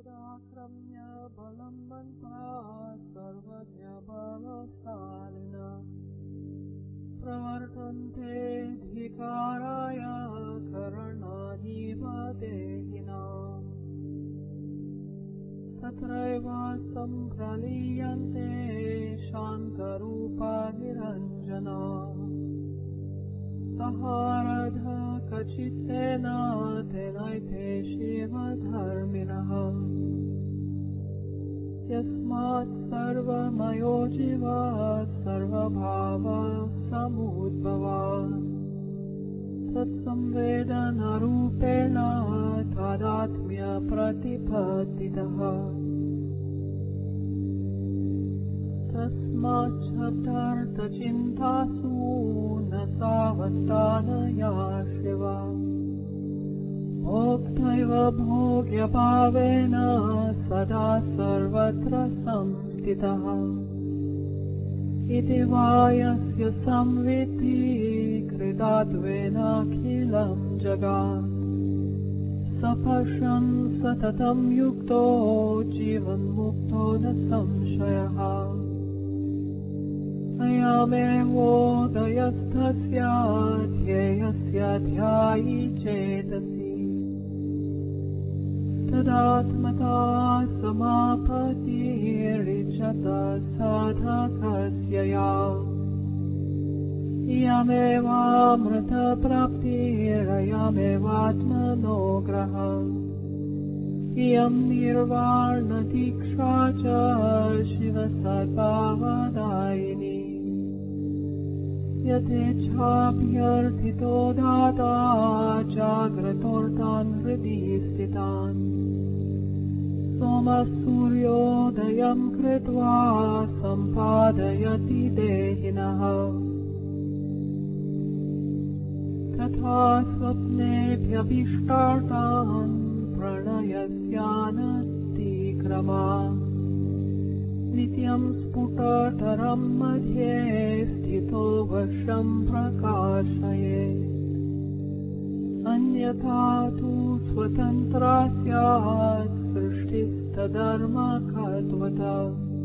तदाक्रम्य बलं मन्त्रा सर्वज्ञबलशालिनः प्रवर्तन्ते धिकाराय करणानिव देहिनाम् तत्रैव सम्प्रलीयन्ते शान्तरूपा निरञ्जना सहारध कचित्तेन तेनैते शिवधर्मिणः यस्मात् सर्वमयो जीवः सर्वभावसमुद्भवः तत्संवेदनरूपेण तादात्म्यप्रतिपत्तितः तस्माच्छब्दार्थचिन्तासु न सावस्थानया शिव भोक्तैव भोग्यभावेन सदा सर्वत्र संस्थितः इति वा यस्य संविद्धि कृतात्वेनाखिलं जगात् स पश्यन् सततं युक्तो जीवन्मुक्तो न संशयः अयमेवोदयस्थस्य ध्येयस्य ध्यायी चेतसि तदात्मता समापतिरिच्यत साधकस्य या इयमेवामृतप्राप्तिरयमेवात्मनो ग्रहः इयं निर्वाणदीक्षा च शिवसर्वावदायिनी यथेच्छाभ्यर्थितो दाता जाग्रतोऽर्थान् हृदि स्थितान् सोमसूर्योदयं कृत्वा सम्पादयति देहिनः तथा स्वप्नेभ्यभीष्टार्थान् प्रणयस्यानतिक्रमान् नित्यं स्फुटतरं मध्ये स्थितो वर्षं प्रकाशयेत् अन्यथा तु स्वतन्त्रा स्यात् सृष्टिस्तदर्मकत्वतः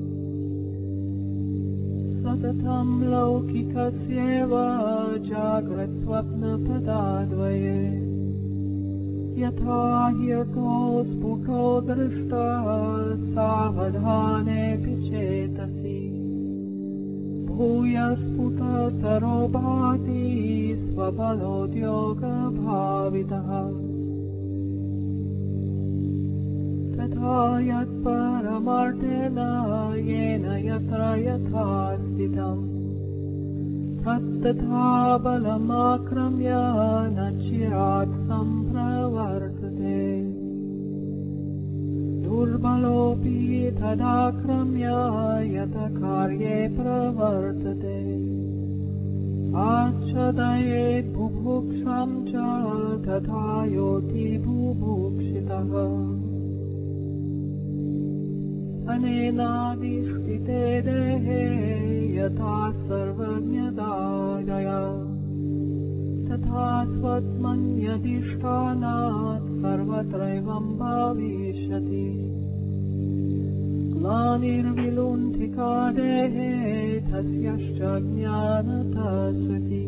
सततं लौकिकस्यैव जाग्रत्स्वप्नपदाद्वये यथा ह्यर्थो स्फुटो दृष्टः सावधानेऽपि चेतसि भूय स्फुटतरो भाति स्वबलोद्योगभावितः तथा यत्परमार्थेन येन यत्र यथा स्थितम् तत्तथा बलमाक्रम्य न चिरात् सम्प्रवर्तते दुर्बलोऽपि तदाक्रम्य यत कार्ये प्रवर्तते आच्छदयेत् बुभुक्षां च तथा योति बुभुक्षितः अनेनाधिष्ठिते देहे यथा सर्वज्ञदादय तथा स्वत्मन्यधिष्ठानात् सर्वत्रैवं भविष्यति ग्लानिर्विलुण्ठिका देहे तस्यश्च ज्ञानतस्विति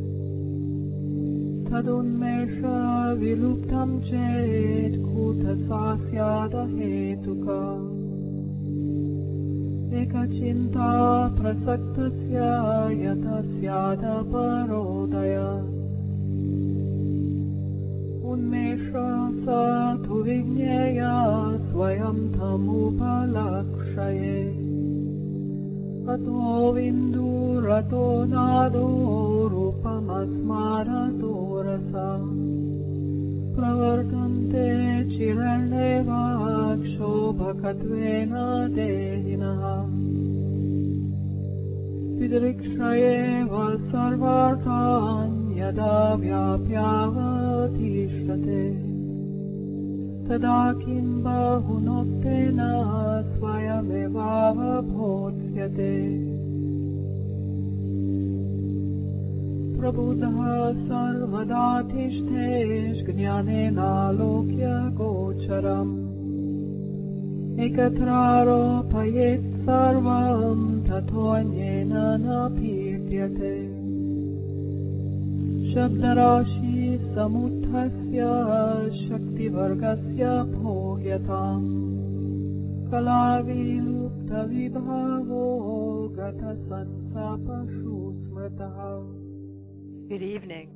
तदुन्मेषविलुप्तं चेत् कुतसा स्यादहेतुका एकचिन्ता प्रसक्तस्य यत स्यादपरोदय उन्मेष स तु विज्ञेय स्वयं तमुपलक्षये अतो विन्दुरतो नादो रूपमस्मारतो रसः प्रवर्तन्ते चिरणेव क्षोभकत्वेन देहिनः विदृक्षयेव सर्वार्थान् यदा व्याप्यावतिष्ठते तदा किं बहुनोक्तेन स्वयमेवावबोध्यते प्रबुद्धः सर्वदा तिष्ठेत् ज्ञानेनालोक्य गोचरम् एकत्रारोपयेत् सर्वं ततोऽन्येन न पीड्यते शब्दराशि समुत्थस्य शक्तिवर्गस्य भोग्यताम् कलाविलुप्तविभावो गतसन्तापशु स्मृतः. Good evening.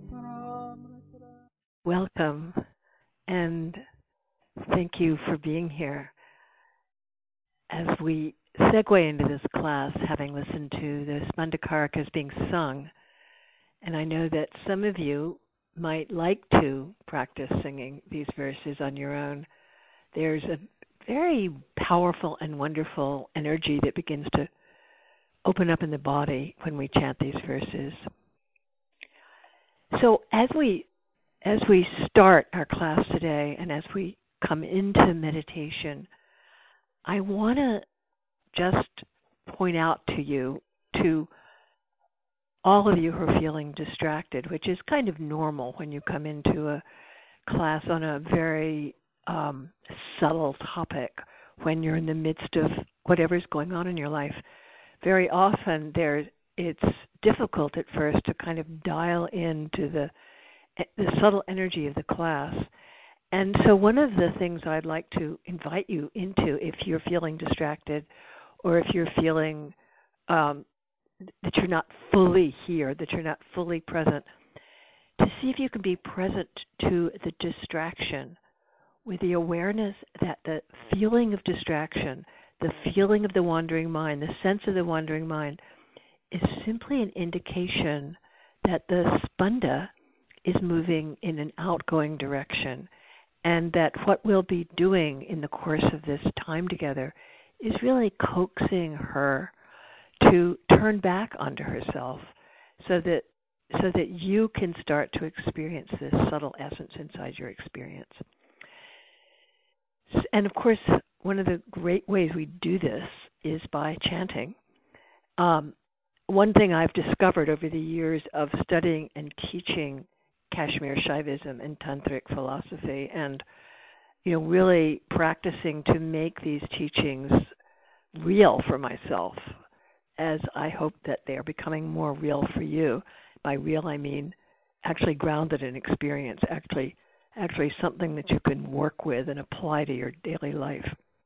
Welcome, and thank you for being here. As we segue into this class, having listened to the Spandakarakas being sung, and I know that some of you might like to practice singing these verses on your own. There's a very powerful and wonderful energy that begins to open up in the body when we chant these verses. So as we start our class today and as we come into meditation, I want to just point out to you, to all of you who are feeling distracted, which is kind of normal when you come into a class on a very subtle topic, when you're in the midst of whatever's going on in your life. Very often it's difficult at first to kind of dial into the subtle energy of the class. And so one of the things I'd like to invite you into, if you're feeling distracted or if you're feeling that you're not fully here, that you're not fully present, to see if you can be present to the distraction with the awareness that the feeling of distraction, the feeling of the wandering mind, the sense of the wandering mind is simply an indication that the spanda is moving in an outgoing direction, and that what we'll be doing in the course of this time together is really coaxing her to turn back onto herself so that you can start to experience this subtle essence inside your experience. And of course, one of the great ways we do this is by chanting. One thing I've discovered over the years of studying and teaching Kashmir Shaivism and Tantric philosophy, and really practicing to make these teachings real for myself, as I hope that they are becoming more real for you. By real, I mean actually grounded in experience, actually something that you can work with and apply to your daily life.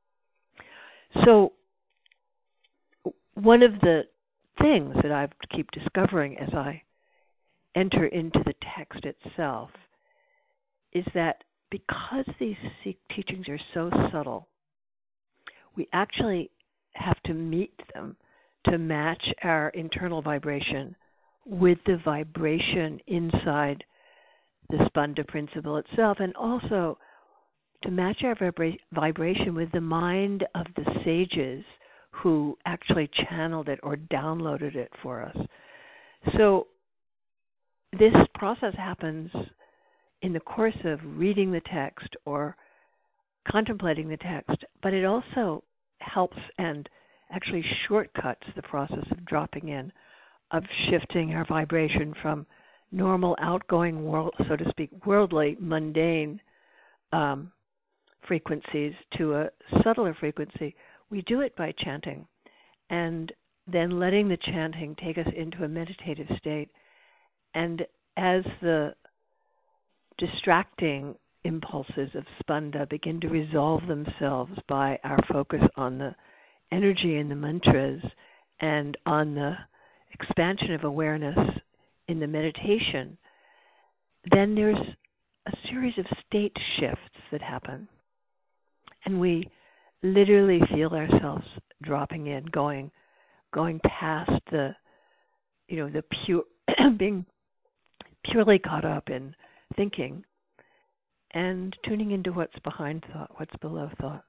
So one of the things that I keep discovering as I enter into the text itself is that because these teachings are so subtle, we actually have to meet them to match our internal vibration with the vibration inside the Spanda principle itself, and also to match our vibration with the mind of the sages who actually channeled it or downloaded it for us. So this process happens in the course of reading the text or contemplating the text, but it also helps and actually shortcuts the process of dropping in, of shifting our vibration from normal outgoing world, so to speak, worldly, mundane frequencies to a subtler frequency. We do it by chanting and then letting the chanting take us into a meditative state. And as the distracting impulses of Spanda begin to resolve themselves by our focus on the energy in the mantras and on the expansion of awareness in the meditation, then there's a series of state shifts that happen. And we literally feel ourselves dropping in, going past the pure, being purely caught up in thinking, and tuning into what's behind thought, what's below thought.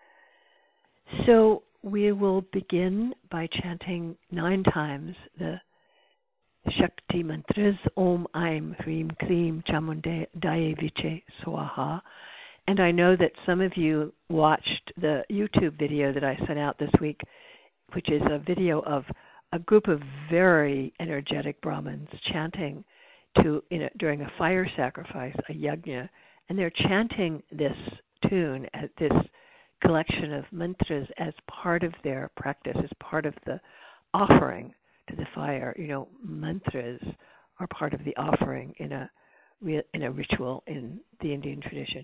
So we will begin by chanting 9 times the Shakti mantras, Om Aim Hrim Krim Chamundaye Viche Swaha. And I know that some of you watched the YouTube video that I sent out this week, which is a video of a group of very energetic Brahmins chanting during a fire sacrifice, a yajna, and they're chanting this tune, this collection of mantras as part of their practice, as part of the offering to the fire. Mantras are part of the offering in a ritual in the Indian tradition.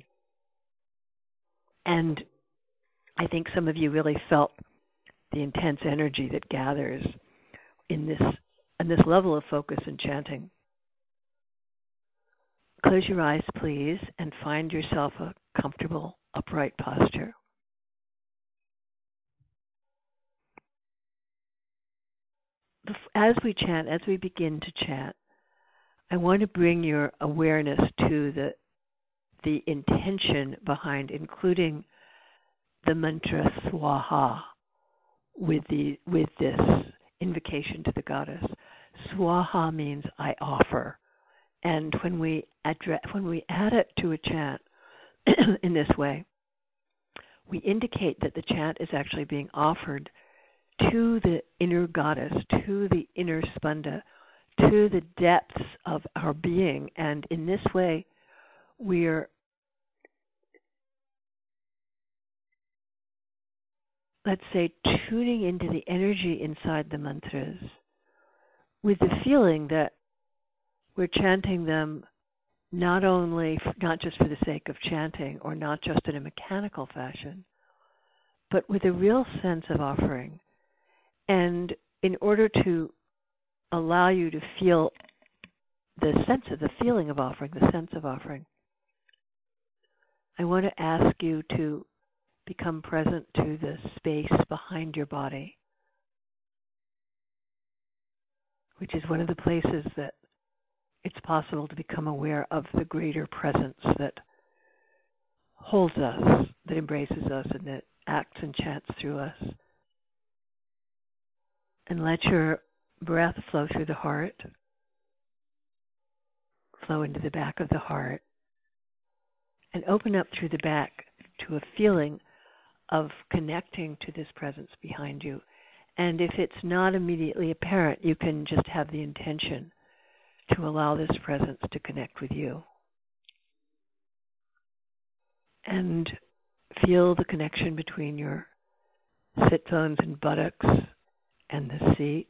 And I think some of you really felt the intense energy that gathers in this level of focus and chanting. Close your eyes, please, and find yourself a comfortable, upright posture. As we chant, as we begin to chant, I want to bring your awareness to the intention behind including the mantra Swaha with this invocation to the goddess. Swaha means I offer, and when we add it to a chant in this way, we indicate that the chant is actually being offered to the inner goddess, to the inner Spanda, to the depths of our being. And in this way, we're, let's say, tuning into the energy inside the mantras with the feeling that we're chanting them not just for the sake of chanting or not just in a mechanical fashion, but with a real sense of offering. And in order to allow you to feel the feeling of offering, the sense of offering, I want to ask you to become present to the space behind your body, which is one of the places that it's possible to become aware of the greater presence that holds us, that embraces us, and that acts and chants through us. And let your breath flow through the heart, flow into the back of the heart, and open up through the back to a feeling of connecting to this presence behind you. And if it's not immediately apparent, you can just have the intention to allow this presence to connect with you. And feel the connection between your sit bones and buttocks and the seat.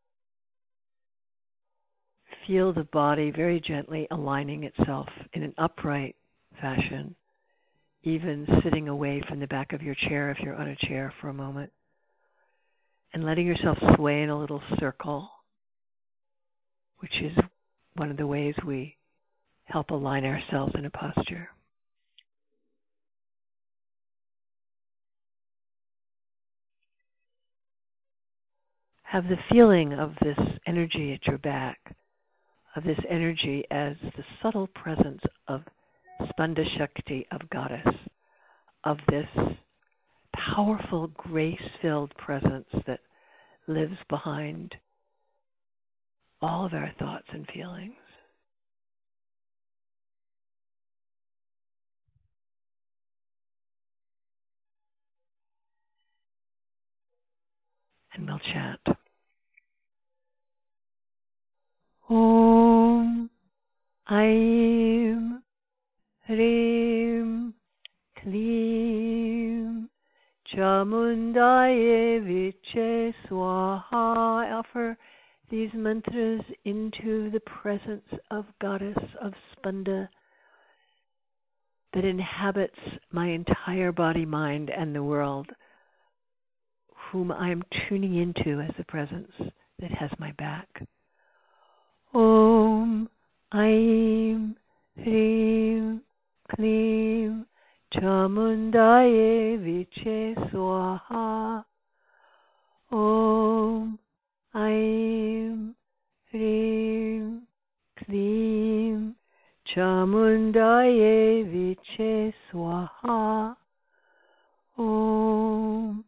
Feel the body very gently aligning itself in an upright fashion, even sitting away from the back of your chair if you're on a chair for a moment, and letting yourself sway in a little circle, which is one of the ways we help align ourselves in a posture. Have the feeling of this energy at your back, of this energy as the subtle presence of Spanda Shakti, of goddess, of this powerful, grace-filled presence that lives behind all of our thoughts and feelings. And we'll chant. Om Aim Hrim Klim Chamundaye Viche Swaha. I offer these mantras into the presence of Goddess of Spanda that inhabits my entire body, mind, and the world, whom I am tuning into as a presence that has my back. Om Aim Hrim Klim Chamundaye Viche Swaha. Om Aim Hrim Klim Chamundaye Viche Swaha. Om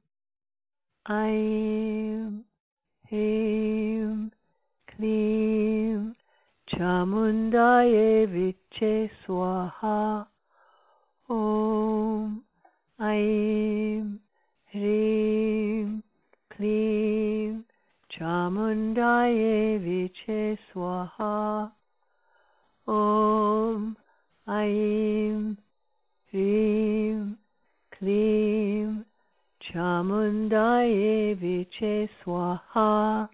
Aim Hrim Klim Chamundaye Viche Swaha. Om Aim Hrim Klim Chamundaye Viche Swaha. Om Aim Hrim Klim Chamundaye Viche Swaha.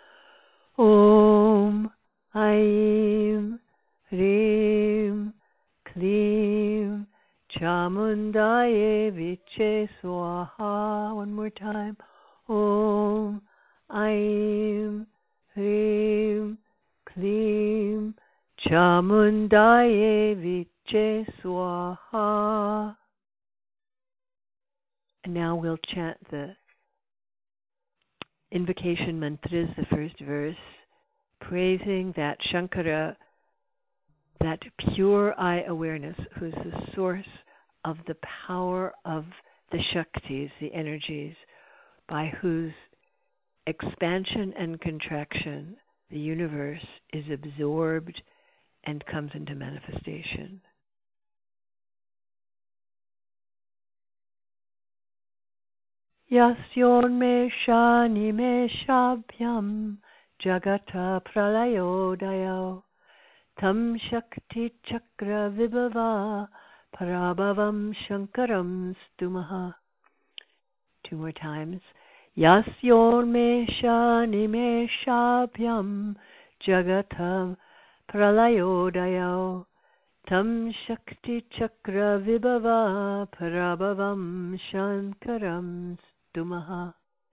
Om Aim Hrim Klim Chamundaye Viche Swaha. One more time. Om Aim Hrim Klim Chamundaye Viche Swaha. And now we'll chant the invocation mantras, the first verse, praising that Shankara, that pure I awareness, who's the source of the power of the Shaktis, the energies, by whose expansion and contraction the universe is absorbed and comes into manifestation. Yasyormesha nimeshabhyam jagata pralayodaya tam shakti chakra vibhava parabhavam shankaram stumaha. Two more times. Yasyormesha nimeshabhyam jagata pralayodaya tam shakti chakra vibhava parabhavam shankaram stumaha.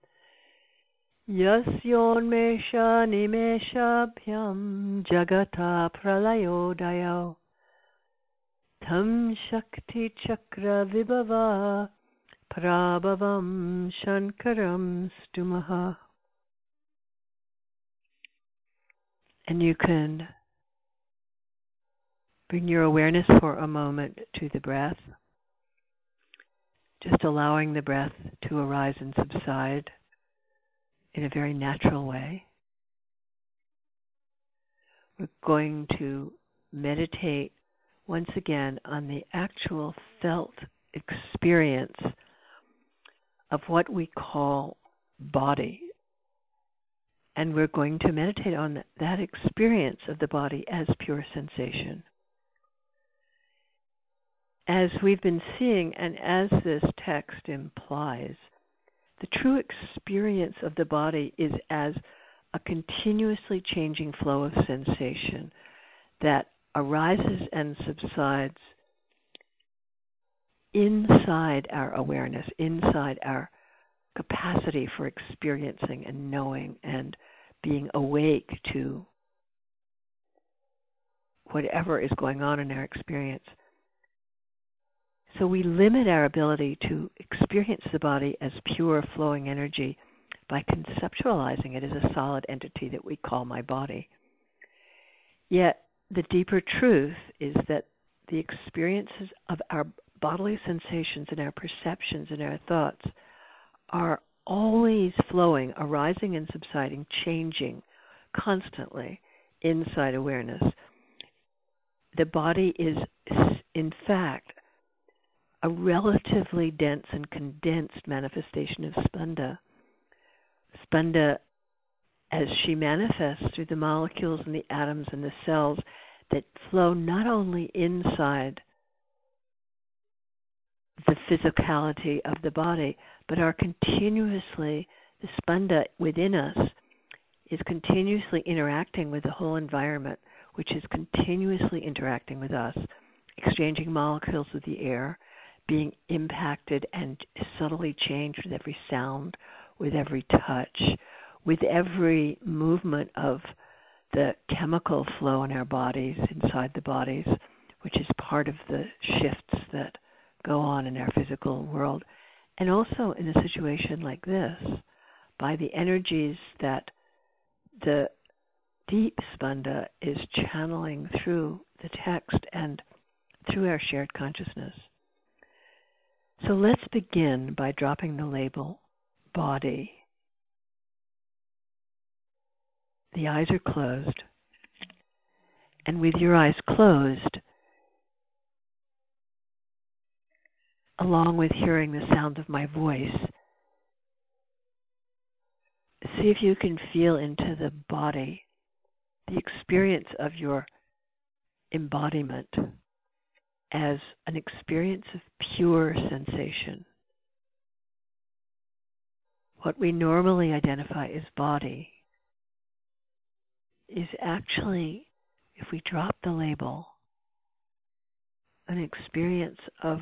Yasyormesha nimeshabhyam jagata pralayodaya tam shakti chakra vibhava parabhavam shankaram stumaha. And you can bring your awareness for a moment to the breath, just allowing the breath to arise and subside in a very natural way. We're going to meditate once again on the actual felt experience of what we call body. And we're going to meditate on that experience of the body as pure sensation. As we've been seeing, and as this text implies, the true experience of the body is as a continuously changing flow of sensation that arises and subsides inside our awareness, inside our capacity for experiencing and knowing and being awake to whatever is going on in our experience. So we limit our ability to experience the body as pure flowing energy by conceptualizing it as a solid entity that we call my body. Yet the deeper truth is that the experiences of our bodily sensations and our perceptions and our thoughts are always flowing, arising and subsiding, changing constantly inside awareness. The body is, in fact, a relatively dense and condensed manifestation of Spanda. Spanda, as she manifests through the molecules and the atoms and the cells that flow not only inside the physicality of the body, but are continuously, the Spanda within us is continuously interacting with the whole environment, which is continuously interacting with us, exchanging molecules with the air, being impacted and subtly changed with every sound, with every touch, with every movement of the chemical flow in our bodies, inside the bodies, which is part of the shifts that go on in our physical world. And also in a situation like this, by the energies that the deep Spanda is channeling through the text and through our shared consciousness. So let's begin by dropping the label body. The eyes are closed. And with your eyes closed, along with hearing the sound of my voice, see if you can feel into the body, the experience of your embodiment as an experience of pure sensation. what we normally identify as body is actually, if we drop the label, an experience of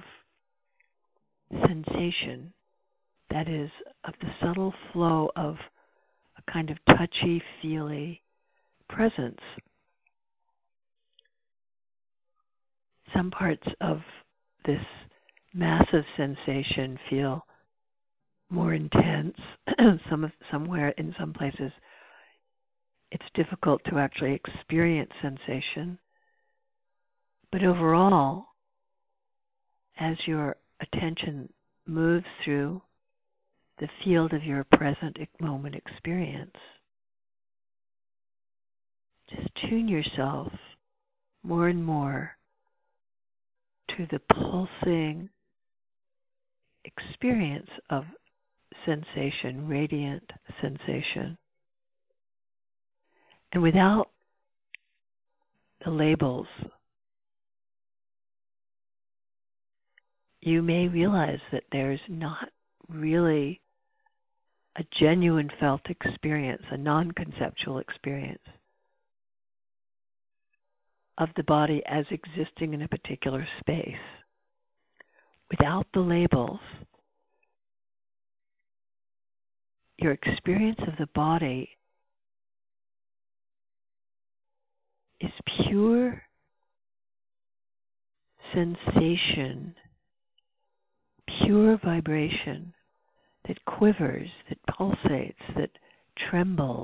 sensation that is of the subtle flow of a kind of touchy-feely presence. Some parts of this massive sensation feel more intense. Somewhere in some places it's difficult to actually experience sensation. But overall, as your attention moves through the field of your present moment experience, just tune yourself more and more to the pulsing experience of sensation, radiant sensation. And without the labels, you may realize that there's not really a genuine felt experience, a non-conceptual experience of the body as existing in a particular space. Without the labels, your experience of the body is pure sensation, pure vibration that quivers, that pulsates, that trembles.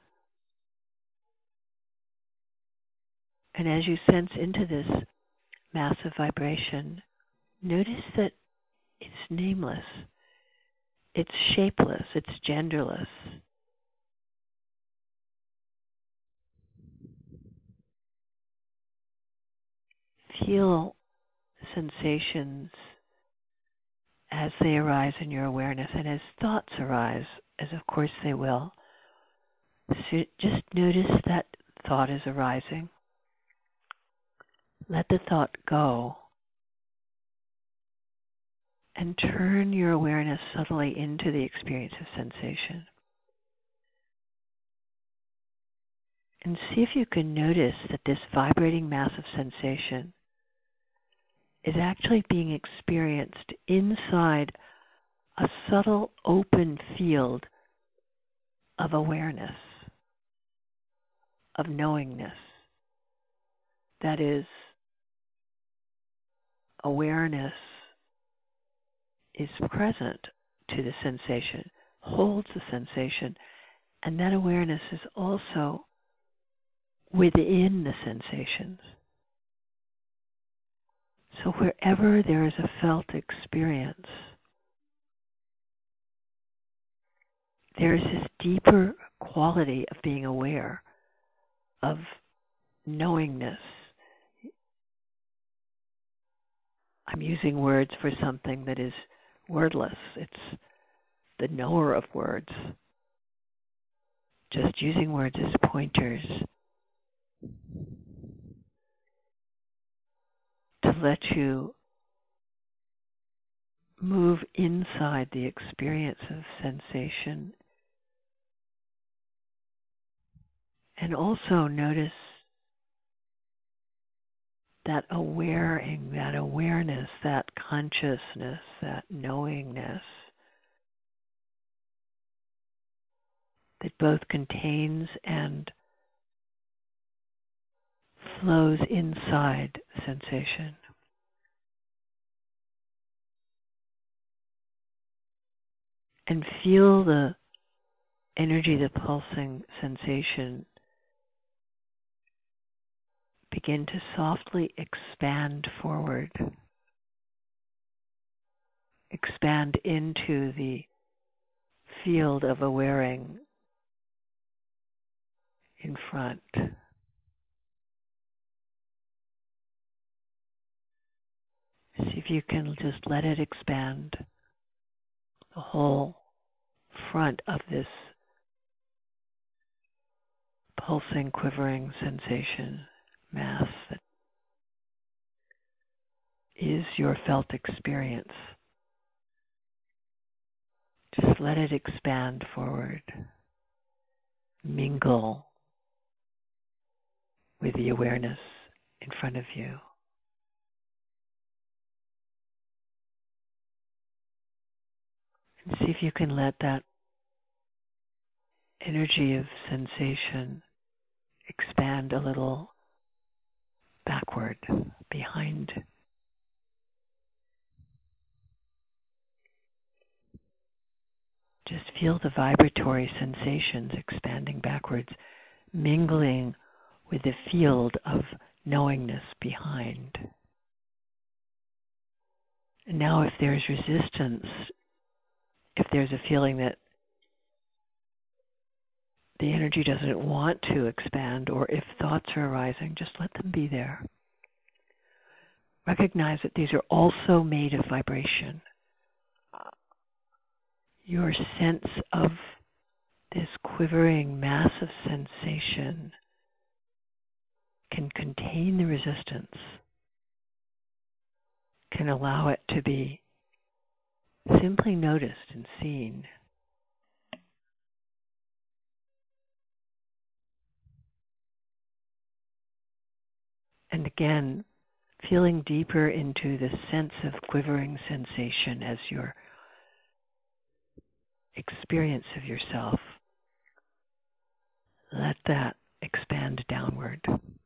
And as you sense into this massive vibration, notice that it's nameless, it's shapeless, it's genderless. Feel sensations as they arise in your awareness, and as thoughts arise, as of course they will. So just notice that thought is arising. Let the thought go and turn your awareness subtly into the experience of sensation. And see if you can notice that this vibrating mass of sensation is actually being experienced inside a subtle open field of awareness, of knowingness. That is, awareness is present to the sensation, holds the sensation, and that awareness is also within the sensations. So wherever there is a felt experience, there is this deeper quality of being aware, of knowingness. I'm using words for something that is wordless. It's the knower of words. Just using words as pointers to let you move inside the experience of sensation. And also notice that awareing, that awareness, that consciousness, that knowingness that both contains and flows inside sensation. And feel the energy, the pulsing sensation begin to softly expand forward, expand into the field of awareing in front. See if you can just let it expand the whole front of this pulsing, quivering sensation mass that is your felt experience. Just just let it expand forward. Mingle with the awareness in front of you. And see if you can let that energy of sensation expand a little backward, behind. Just feel the vibratory sensations expanding backwards, mingling with the field of knowingness behind. And now if there's resistance, if there's a feeling that the energy doesn't want to expand, or if thoughts are arising, just let them be there. Recognize that these are also made of vibration. Your sense of this quivering mass of sensation can contain the resistance, can allow it to be simply noticed and seen. And again, feeling deeper into the sense of quivering sensation as your experience of yourself. Let that expand downward.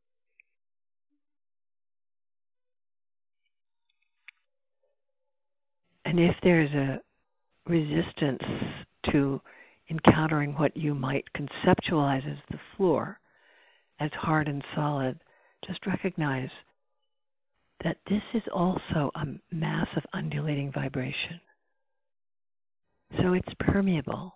And if there's a resistance to encountering what you might conceptualize as the floor, as hard and solid, just recognize that this is also a mass of undulating vibration. So it's permeable.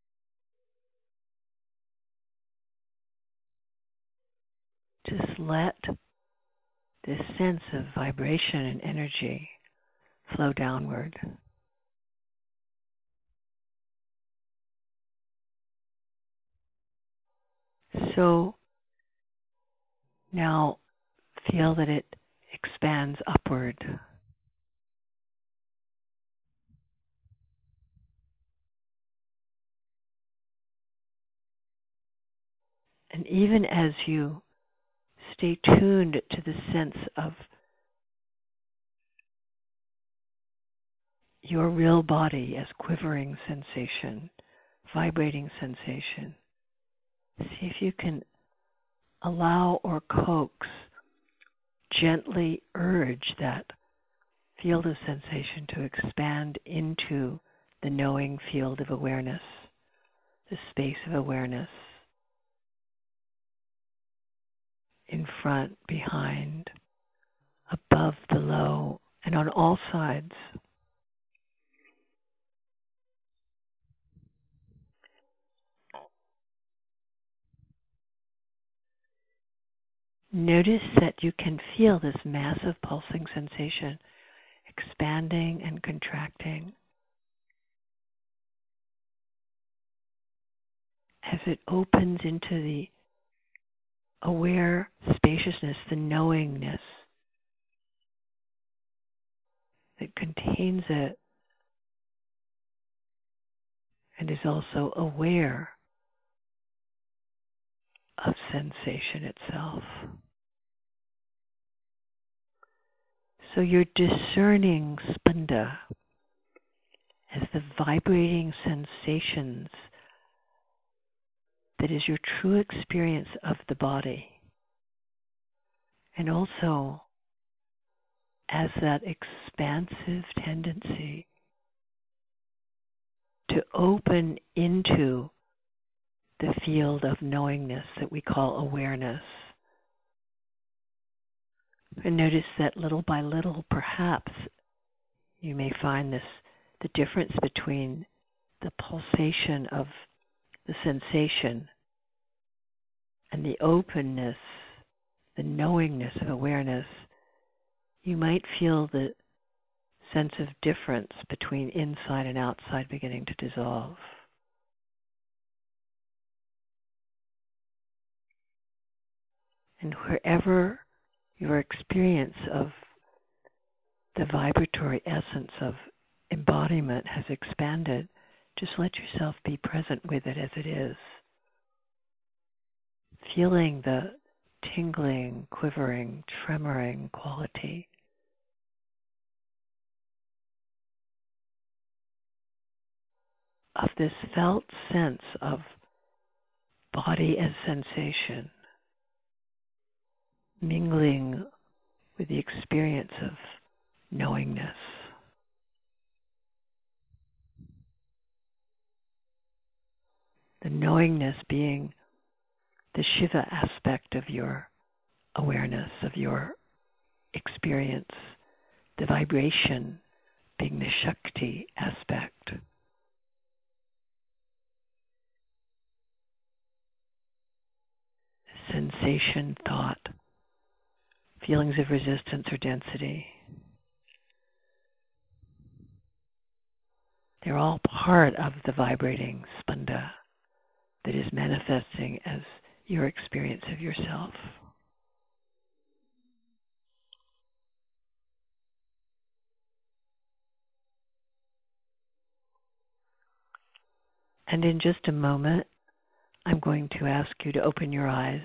Just let this sense of vibration and energy flow downward. So now feel that it expands upward. And even as you stay tuned to the sense of your real body as quivering sensation, vibrating sensation, see if you can allow or coax, gently urge that field of sensation to expand into the knowing field of awareness, the space of awareness, in front, behind, above, below, and on all sides. Notice that you can feel this massive pulsing sensation expanding and contracting as it opens into the aware spaciousness, the knowingness that contains it and is also aware of sensation itself. So you're discerning spanda as the vibrating sensations that is your true experience of the body, and also as that expansive tendency to open into the field of knowingness that we call awareness. And notice that little by little, perhaps, you may find the difference between the pulsation of the sensation and the openness, the knowingness of awareness. You might feel the sense of difference between inside and outside beginning to dissolve. And wherever your experience of the vibratory essence of embodiment has expanded, Just let yourself be present with it as it is, feeling the tingling, quivering, tremoring quality of this felt sense of body as sensation, mingling with the experience of knowingness. The knowingness being the Shiva aspect of your awareness, of your experience, the vibration being the Shakti aspect. Sensation, thought, feelings of resistance or density. They're all part of the vibrating spanda that is manifesting as your experience of yourself. And in just a moment, I'm going to ask you to open your eyes.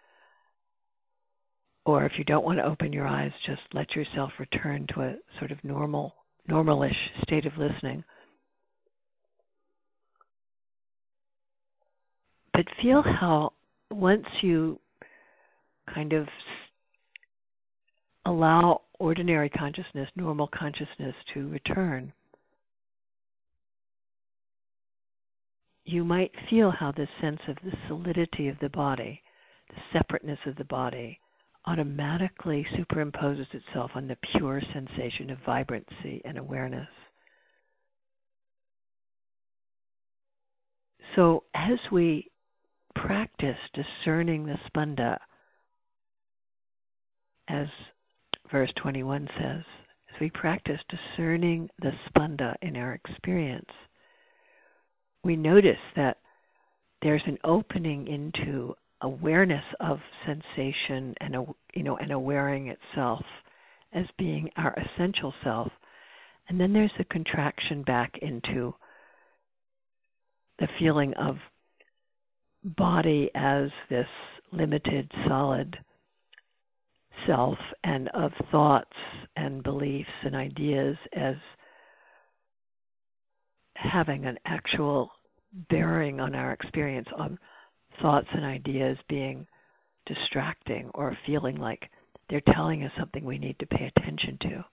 Or if you don't want to open your eyes, just let yourself return to a sort of normalish state of listening. But feel how once you kind of allow ordinary consciousness, normal consciousness to return, you might feel how this sense of the solidity of the body, the separateness of the body, automatically superimposes itself on the pure sensation of vibrancy and awareness. So as we practice discerning the spanda, as verse 21 says, as we practice discerning the spanda in our experience, we notice that there's an opening into awareness of sensation and awareing itself as being our essential self, and then there's a contraction back into the feeling of body as this limited, solid self, and of thoughts and beliefs and ideas as having an actual bearing on our experience, on thoughts and ideas being distracting or feeling like they're telling us something we need to pay attention to.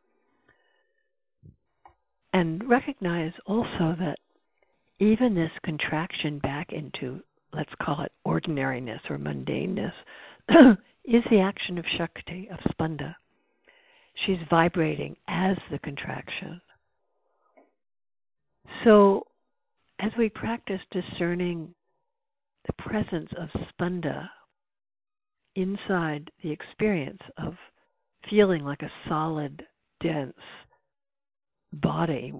And recognize also that even this contraction back into, let's call it ordinariness or mundaneness, is the action of Shakti, of Spanda. She's vibrating as the contraction. So as we practice discerning the presence of Spanda inside the experience of feeling like a solid, dense body,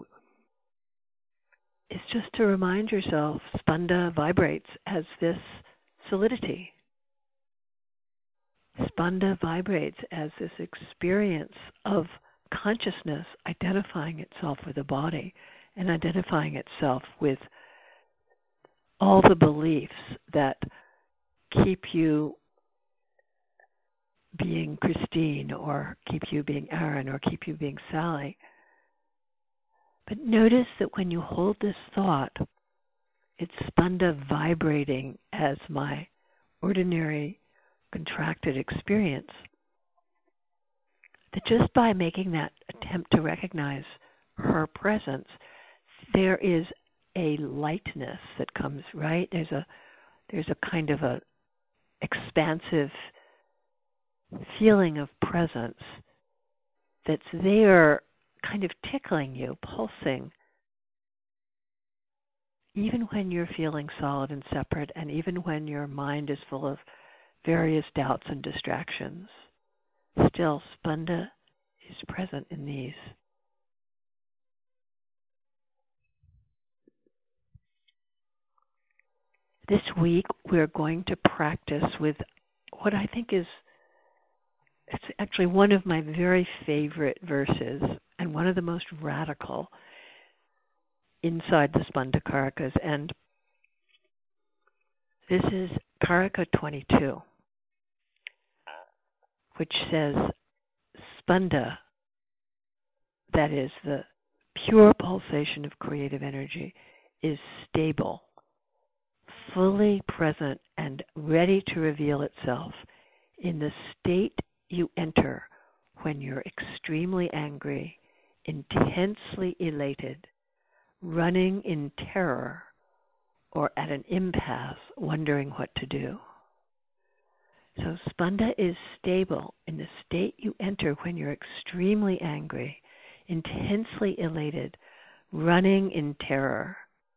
it's just to remind yourself Spanda vibrates as this solidity. Spanda vibrates as this experience of consciousness identifying itself with the body and identifying itself with all the beliefs that keep you being Christine or keep you being Aaron or keep you being Sally. But notice that when you hold this thought, it's Spanda vibrating as my ordinary contracted experience. That just by making that attempt to recognize her presence, there is a lightness that comes, right? There's a kind of a expansive feeling of presence that's there, kind of tickling you, pulsing, even when you're feeling solid and separate, and even when your mind is full of various doubts and distractions. Still, Spanda is present in these. This week, we're going to practice with what I think is, it's actually one of my very favorite verses and one of the most radical. inside the Spanda Karakas. And this is Karaka 22, which says Spanda, that is the pure pulsation of creative energy, is stable, fully present, and ready to reveal itself in the state you enter when you're extremely angry, intensely elated, running in terror, or at an impasse, wondering what to do. So Spanda is stable in the state you enter when you're extremely angry, intensely elated, running in terror,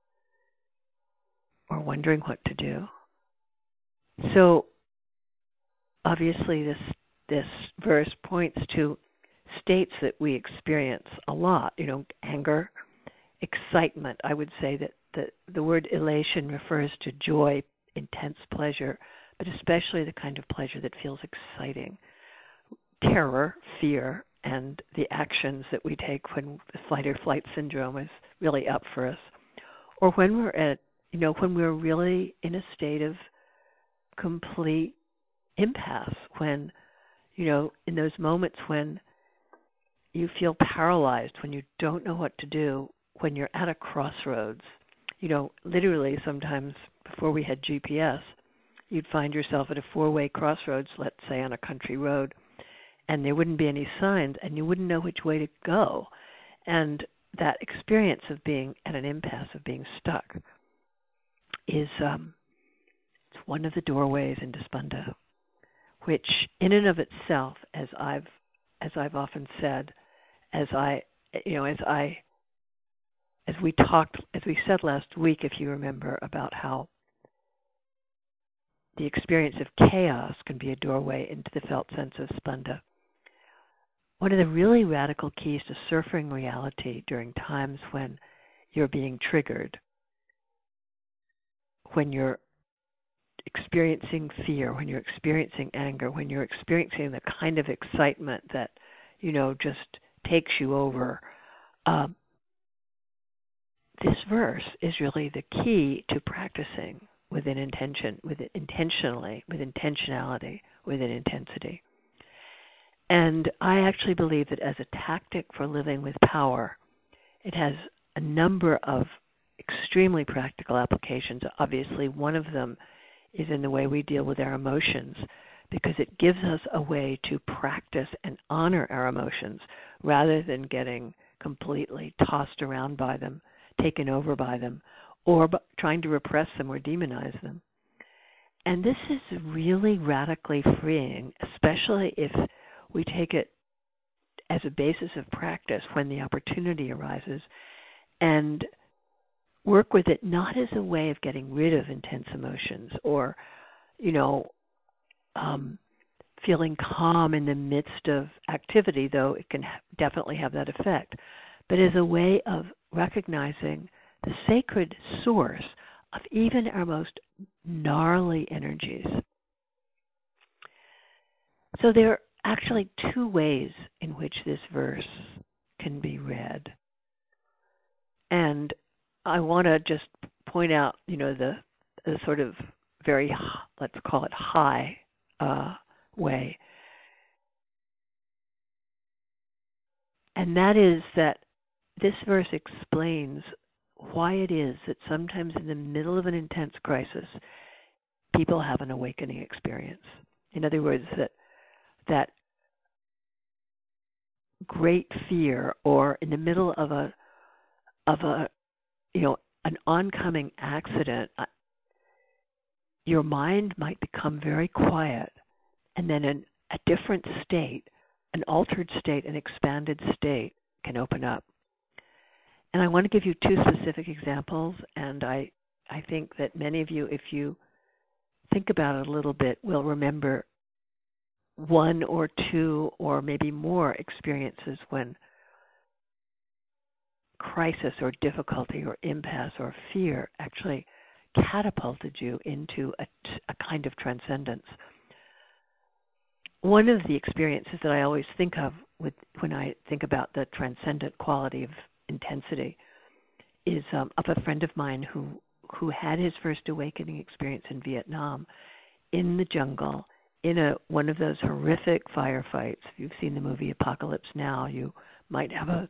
or wondering what to do. So obviously this verse points to states that we experience a lot, anger, excitement. I would say that the word elation refers to joy, intense pleasure, but especially the kind of pleasure that feels exciting. Terror, fear, and the actions that we take when the fight or flight syndrome is really up for us. Or when when we're really in a state of complete impasse, when, in those moments when you feel paralyzed, when you don't know what to do, when you're at a crossroads. Literally sometimes before we had GPS, you'd find yourself at a four-way crossroads, let's say on a country road, and there wouldn't be any signs, and you wouldn't know which way to go. And that experience of being at an impasse, of being stuck, is it's one of the doorways into Spanda, which in and of itself, as I've often said, as we said last week, if you remember, about how the experience of chaos can be a doorway into the felt sense of Spanda. One of the really radical keys to surfing reality during times when you're being triggered, when you're experiencing fear, when you're experiencing anger, when you're experiencing the kind of excitement that, just takes you over, this verse is really the key to practicing within intention, with intentionality, within intensity. And I actually believe that as a tactic for living with power, it has a number of extremely practical applications. Obviously, one of them is in the way we deal with our emotions, because it gives us a way to practice and honor our emotions rather than getting completely tossed around by them, taken over by them, or trying to repress them or demonize them. And this is really radically freeing, especially if we take it as a basis of practice when the opportunity arises, and work with it not as a way of getting rid of intense emotions or, feeling calm in the midst of activity, though it can definitely have that effect, but as a way of recognizing the sacred source of even our most gnarly energies. So there are actually two ways in which this verse can be read. And I want to just point out, the sort of very, let's call it high way. And that is that this verse explains why it is that sometimes in the middle of an intense crisis, people have an awakening experience. In other words, that great fear, or in the middle of an oncoming accident, your mind might become very quiet, and then in a different state, an altered state, an expanded state can open up. And I want to give you two specific examples, and I think that many of you, if you think about it a little bit, will remember one or two or maybe more experiences when crisis or difficulty or impasse or fear actually catapulted you into a kind of transcendence. One of the experiences that I always think of when I think about the transcendent quality of intensity is of a friend of mine who had his first awakening experience in Vietnam, in the jungle, in one of those horrific firefights. If you've seen the movie Apocalypse Now, you might have a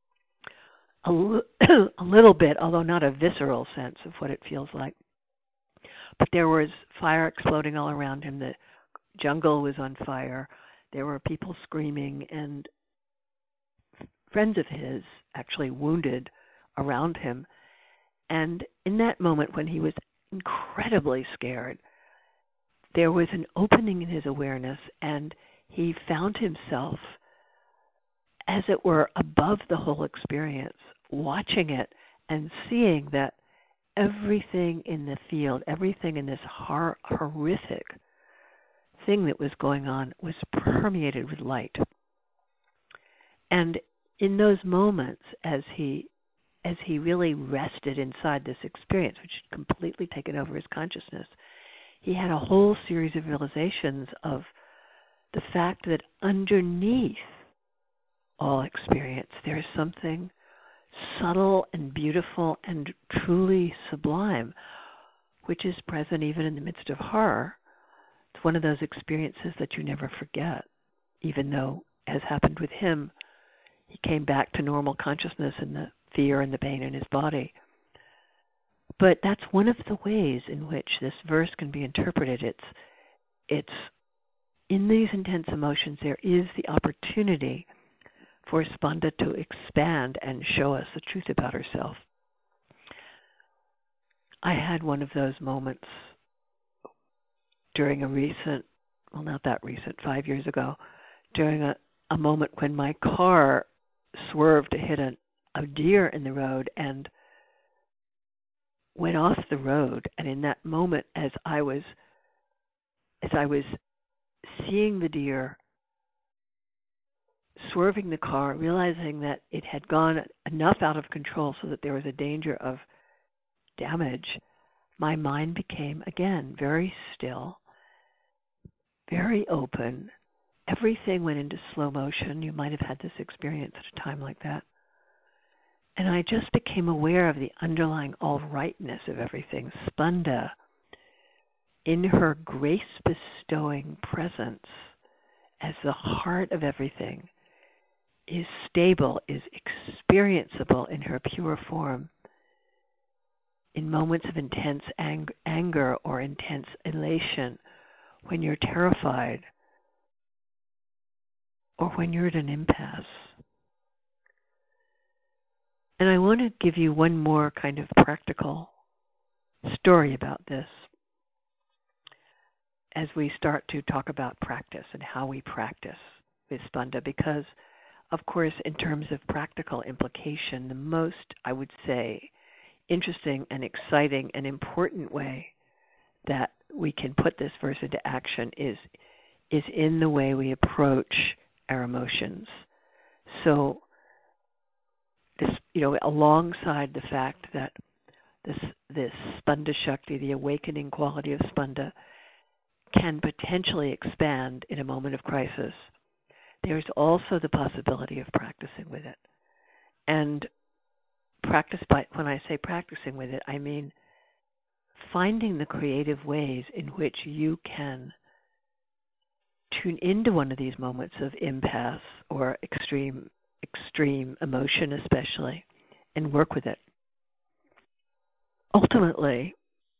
little bit, although not a visceral sense of what it feels like. But there was fire exploding all around him. The jungle was on fire. There were people screaming, and friends of his actually wounded around him. And in that moment, when he was incredibly scared, there was an opening in his awareness, and he found himself, as it were, above the whole experience, watching it and seeing that everything in the field, everything in this horrific thing that was going on was permeated with light. And in those moments, as he really rested inside this experience, which had completely taken over his consciousness, he had a whole series of realizations of the fact that underneath all experience, there is something subtle and beautiful and truly sublime, which is present even in the midst of horror. It's one of those experiences that you never forget, even though, as happened with him, he came back to normal consciousness and the fear and the pain in his body. But that's one of the ways in which this verse can be interpreted. It's in these intense emotions, there is the opportunity for Spanda to expand and show us the truth about herself. I had one of those moments during a recent, well, not that recent, 5 years ago, during a moment when my car swerved to hit a deer in the road and went off the road. And in that moment, as I was seeing the deer, swerving the car, realizing that it had gone enough out of control so that there was a danger of damage, my mind became, again, very still, very open. Everything went into slow motion. You might have had this experience at a time like that. And I just became aware of the underlying all-rightness of everything. Spanda, in her grace-bestowing presence as the heart of everything, is stable, is experienceable in her pure form. In moments of intense anger or intense elation, when you're terrified, or when you're at an impasse. And I want to give you one more kind of practical story about this as we start to talk about practice and how we practice with Spanda, because, of course, in terms of practical implication, the most, I would say, interesting and exciting and important way that we can put this verse into action is in the way we approach our emotions. So, this, alongside the fact that this Spanda Shakti, the awakening quality of Spanda, can potentially expand in a moment of crisis, there's also the possibility of practicing with it. And when I say practicing with it, I mean finding the creative ways in which you can tune into one of these moments of impasse or extreme emotion especially, and work with it. Ultimately,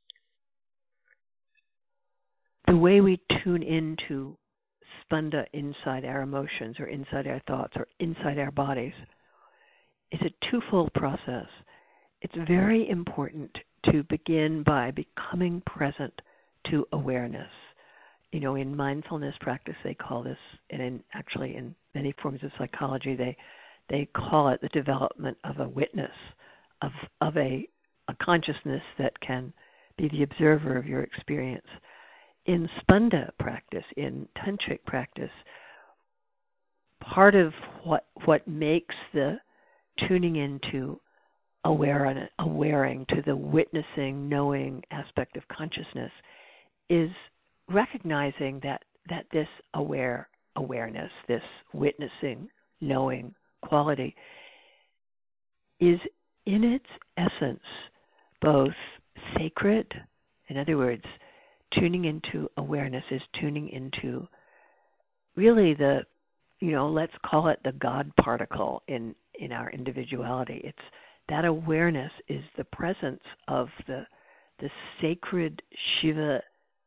the way we tune into Spanda inside our emotions or inside our thoughts or inside our bodies is a twofold process. It's very important to begin by becoming present to awareness. In mindfulness practice, they call this, and actually in many forms of psychology, they call it the development of a witness, of a consciousness that can be the observer of your experience. In Spanda practice, in tantric practice, part of what makes the tuning into awaring to the witnessing, knowing aspect of consciousness is recognizing that this awareness, this witnessing, knowing quality is in its essence both sacred, in other words, tuning into awareness is tuning into really the, let's call it the God particle in our individuality. It's that awareness is the presence of the sacred Shiva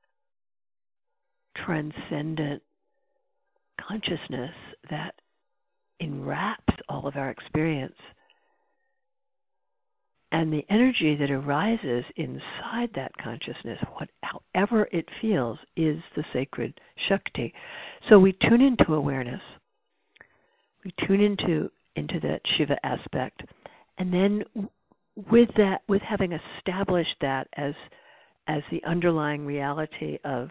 transcendent consciousness that enwraps all of our experience. And the energy that arises inside that consciousness, however it feels, is the sacred Shakti. So we tune into awareness. We tune into that Shiva aspect. And then with having established that as the underlying reality of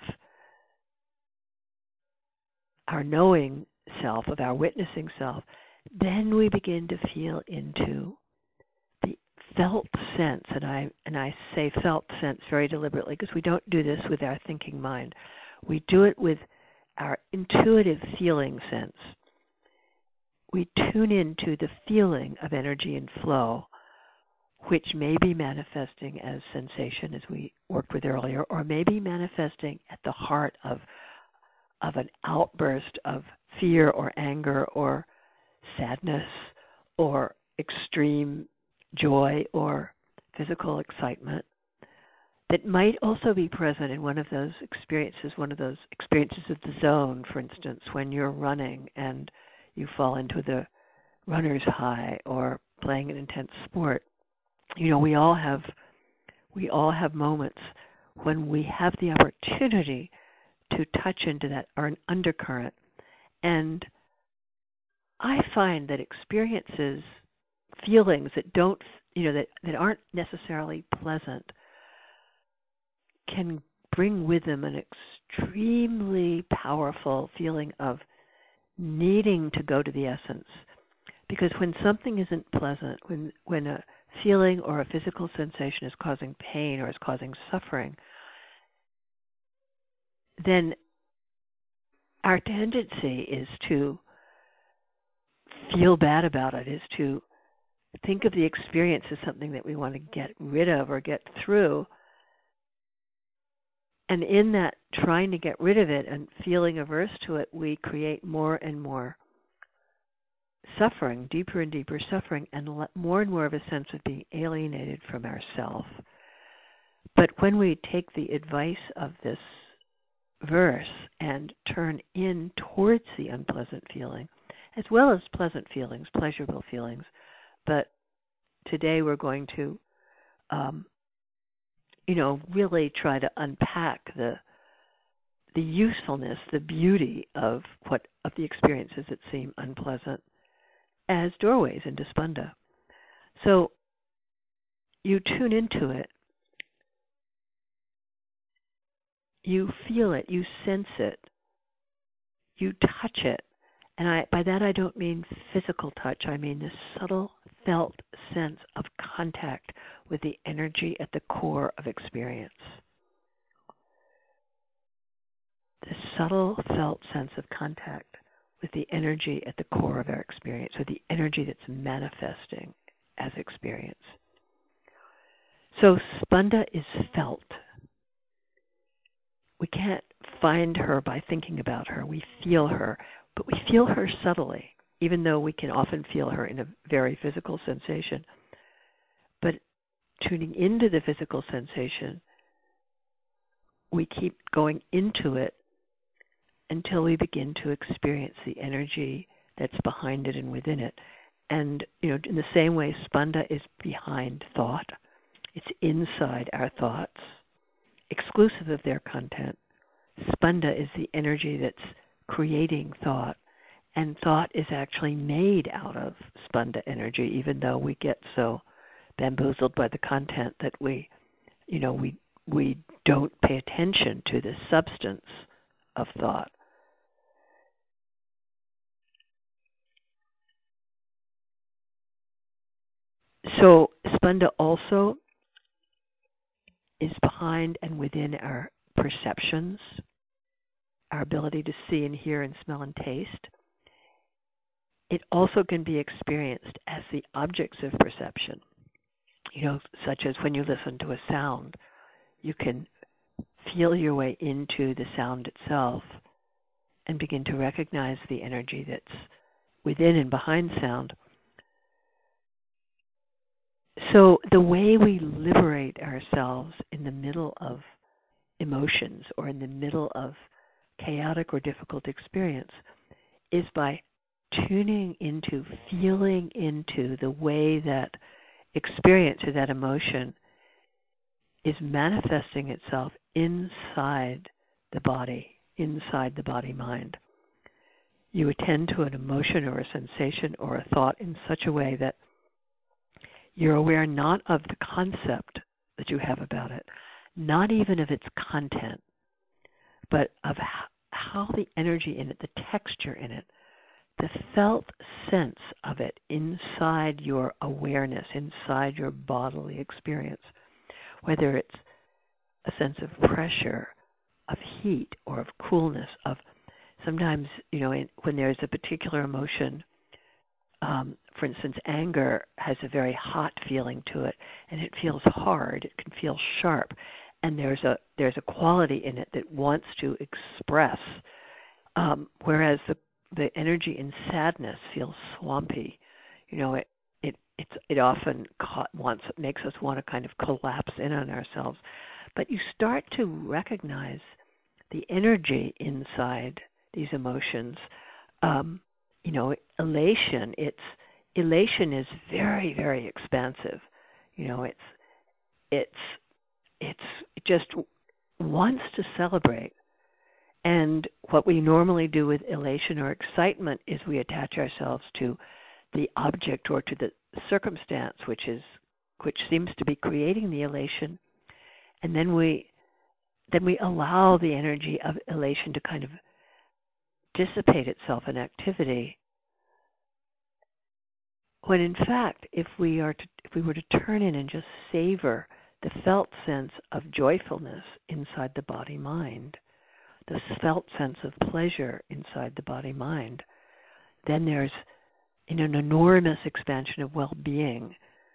our knowing self, of our witnessing self, then we begin to feel into the felt sense, and I say felt sense very deliberately because we don't do this with our thinking mind. We do it with our intuitive feeling sense. We tune into the feeling of energy and flow, which may be manifesting as sensation, as we worked with earlier, or may be manifesting at the heart of an outburst of fear or anger or sadness or extreme joy or physical excitement that might also be present in one of those experiences of the zone, for instance, when you're running and you fall into the runner's high or playing an intense sport. We all have moments when we have the opportunity to touch into that or an undercurrent. And I find that experiences, feelings that don't, that aren't necessarily pleasant, can bring with them an extremely powerful feeling of needing to go to the essence. Because when something isn't pleasant, when a feeling or a physical sensation is causing pain or is causing suffering, then our tendency is to feel bad about it, is to think of the experience as something that we want to get rid of or get through. And in that trying to get rid of it and feeling averse to it, we create more and more suffering, deeper and deeper suffering, and more of a sense of being alienated from ourself. But when we take the advice of this verse and turn in towards the unpleasant feeling, as well as pleasant feelings, pleasurable feelings, but today we're going to, really try to unpack the usefulness, the beauty of the experiences that seem unpleasant as doorways into Spanda. So you tune into it, you feel it, you sense it, you touch it. And by that I don't mean physical touch, I mean the subtle felt sense of contact with the energy at the core of experience. The subtle felt sense of contact with the energy at the core of our experience, or the energy that's manifesting as experience. So Spanda is felt. We can't find her by thinking about her. We feel her, but we feel her subtly, even though we can often feel her in a very physical sensation. But tuning into the physical sensation, we keep going into it until we begin to experience the energy that's behind it and within it. And, in the same way, Spanda is behind thought. It's inside our thoughts, exclusive of their content. Spanda is the energy that's creating thought, and thought is actually made out of Spanda energy, even though we get so bamboozled by the content that we don't pay attention to the substance of thought. So Spanda also is behind and within our perceptions, our ability to see and hear and smell and taste. It also can be experienced as the objects of perception. such as when you listen to a sound, you can feel your way into the sound itself and begin to recognize the energy that's within and behind sound. So the way we liberate ourselves in the middle of emotions or in the middle of chaotic or difficult experience is by tuning into, feeling into the way that experience or that emotion is manifesting itself inside the body-mind. You attend to an emotion or a sensation or a thought in such a way that you're aware not of the concept that you have about it, not even of its content, but of how the energy in it, the texture in it, the felt sense of it inside your awareness, inside your bodily experience, whether it's a sense of pressure, of heat, or of coolness, of sometimes, when there's a particular emotion, for instance, anger has a very hot feeling to it, and it feels hard, it can feel sharp, and there's a quality in it that wants to express, whereas the energy in sadness feels swampy. It often makes us want to kind of collapse in on ourselves. But you start to recognize the energy inside these emotions. Elation. Elation is very, very expansive. It's just wants to celebrate. And what we normally do with elation or excitement is we attach ourselves to the object or to the circumstance which seems to be creating the elation, and then we allow the energy of elation to kind of dissipate itself in activity. When in fact, if we were to turn in and just savor the felt sense of joyfulness inside the body-mind, the felt sense of pleasure inside the body-mind, then there's an enormous expansion of well-being,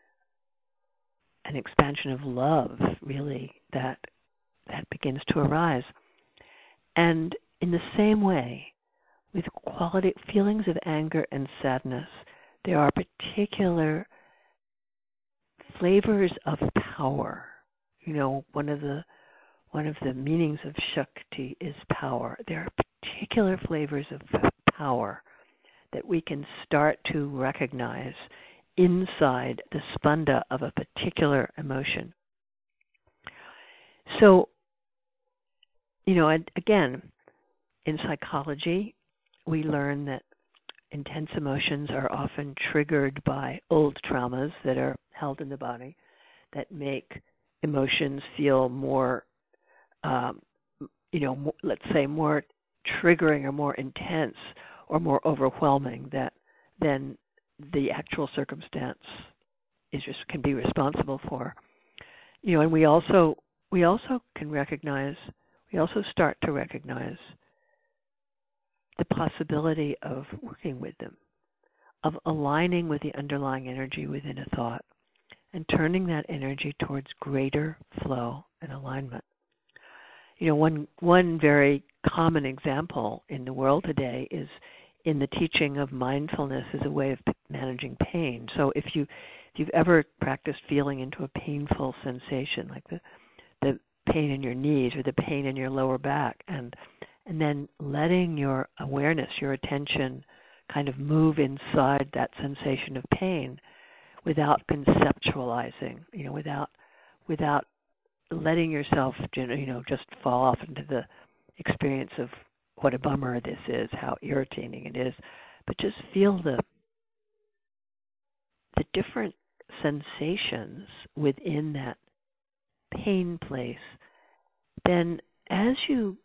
an expansion of love, really, that begins to arise. And in the same way, with feelings of anger and sadness, there are particular flavors of power. One of the meanings of Shakti is power. There are particular flavors of power that we can start to recognize inside the spanda of a particular emotion. So, again, in psychology, we learn that intense emotions are often triggered by old traumas that are held in the body that make emotions feel more, let's say more triggering or more intense or more overwhelming than the actual circumstance can be responsible for. And we also start to recognize the possibility of working with them, of aligning with the underlying energy within a thought and turning that energy towards greater flow and alignment. One very common example in the world today is in the teaching of mindfulness as a way of managing pain. So if you've ever practiced feeling into a painful sensation, like the pain in your knees or the pain in your lower back, and then letting your awareness, your attention, kind of move inside that sensation of pain without conceptualizing, without letting yourself, just fall off into the experience of what a bummer this is, how irritating it is, but just feel the different sensations within that pain place. Then as you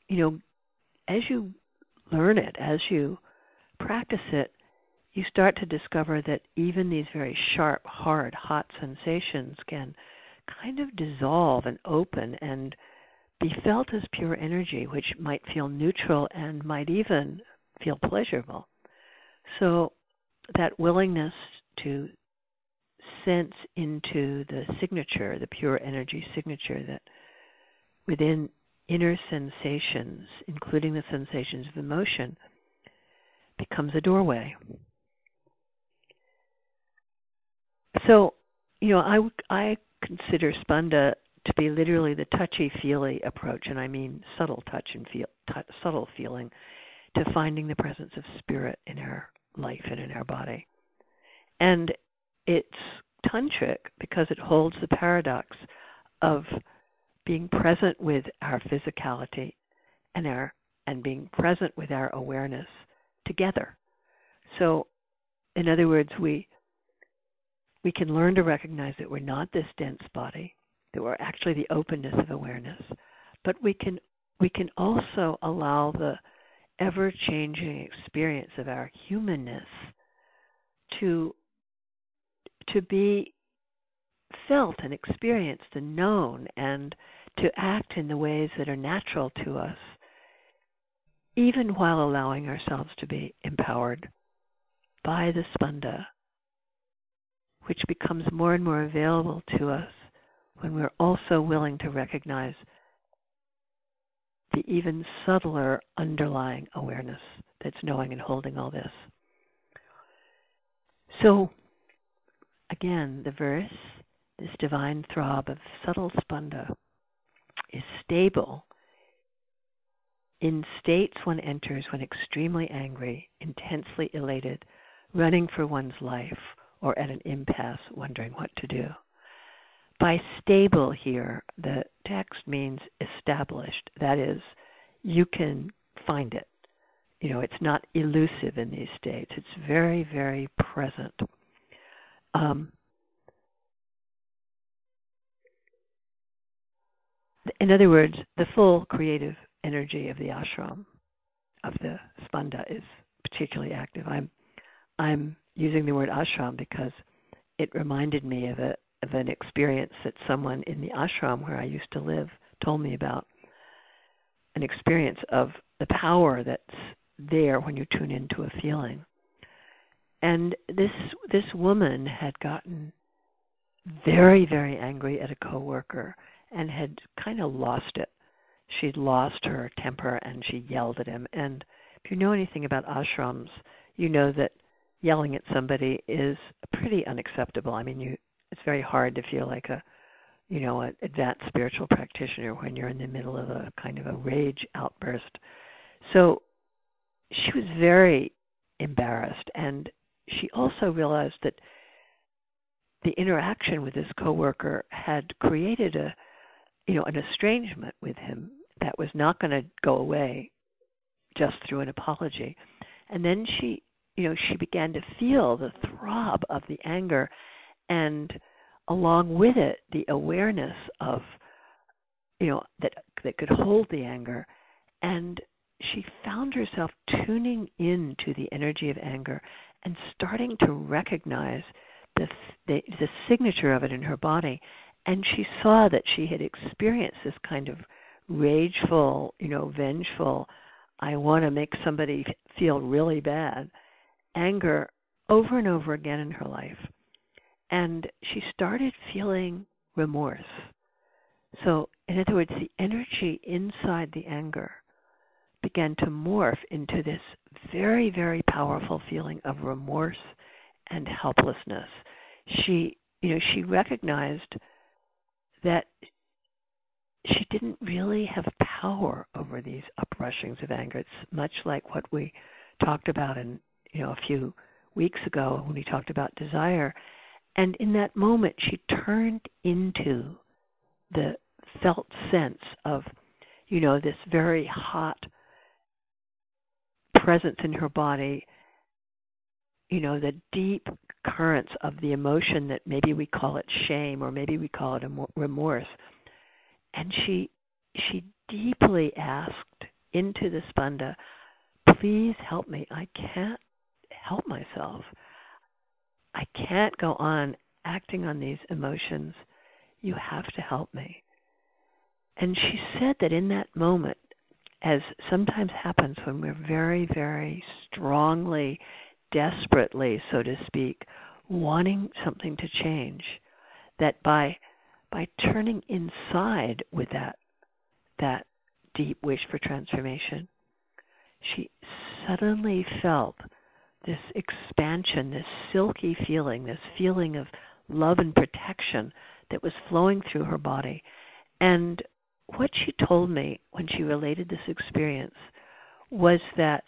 learn it, as you practice it, you start to discover that even these very sharp, hard, hot sensations can kind of dissolve and open and be felt as pure energy, which might feel neutral and might even feel pleasurable. So that willingness to sense into the signature, the pure energy signature that within inner sensations, including the sensations of emotion, becomes a doorway. So, I consider Spanda to be literally the touchy-feely approach, and I mean subtle touch and subtle feeling, to finding the presence of spirit in our life and in our body. And it's tantric because it holds the paradox of being present with our physicality and being present with our awareness together. So, in other words, we can learn to recognize that we're not this dense body, that we're actually the openness of awareness, but we can also allow the ever-changing experience of our humanness to be felt and experienced and known, and to act in the ways that are natural to us, even while allowing ourselves to be empowered by the Spanda, which becomes more and more available to us when we're also willing to recognize the even subtler underlying awareness that's knowing and holding all this. So, again, the verse, this divine throb of subtle Spanda, is stable in states one enters when extremely angry, intensely elated, running for one's life, or at an impasse, wondering what to do. By stable here, the text means established. That is, you can find it. It's not elusive in these states. It's very, very present. In other words, the full creative energy of the ashram, of the Spanda, is particularly active. I'm using the word ashram because it reminded me of an experience that someone in the ashram where I used to live told me about, an experience of the power that's there when you tune into a feeling. And this woman had gotten very, very angry at a coworker and had kind of lost it. She'd lost her temper and she yelled at him. And if you know anything about ashrams, you know that yelling at somebody is pretty unacceptable. I mean, it's very hard to feel like an advanced spiritual practitioner when you're in the middle of a kind of a rage outburst. So she was very embarrassed, and she also realized that the interaction with this coworker had created an estrangement with him that was not going to go away just through an apology. And then she began to feel the throb of the anger, and along with it, the awareness of, that could hold the anger. And she found herself tuning into the energy of anger and starting to recognize the signature of it in her body. And she saw that she had experienced this kind of rageful, vengeful, I want to make somebody feel really bad, anger over and over again in her life. And she started feeling remorse. So, in other words, the energy inside the anger began to morph into this very, very powerful feeling of remorse and helplessness. She recognized that she didn't really have power over these uprushings of anger. It's much like what we talked about a few weeks ago when we talked about desire. And in that moment, she turned into the felt sense of, this very hot presence in her body, the deep currents of the emotion that maybe we call it shame or maybe we call it remorse. And she deeply asked into the Spanda, please help me. I can't help myself. I can't go on acting on these emotions. You have to help me. And she said that in that moment, as sometimes happens when we're very, very strongly, desperately, so to speak, wanting something to change, that by turning inside with that deep wish for transformation, she suddenly felt this expansion, this silky feeling, this feeling of love and protection that was flowing through her body. And what she told me when she related this experience was that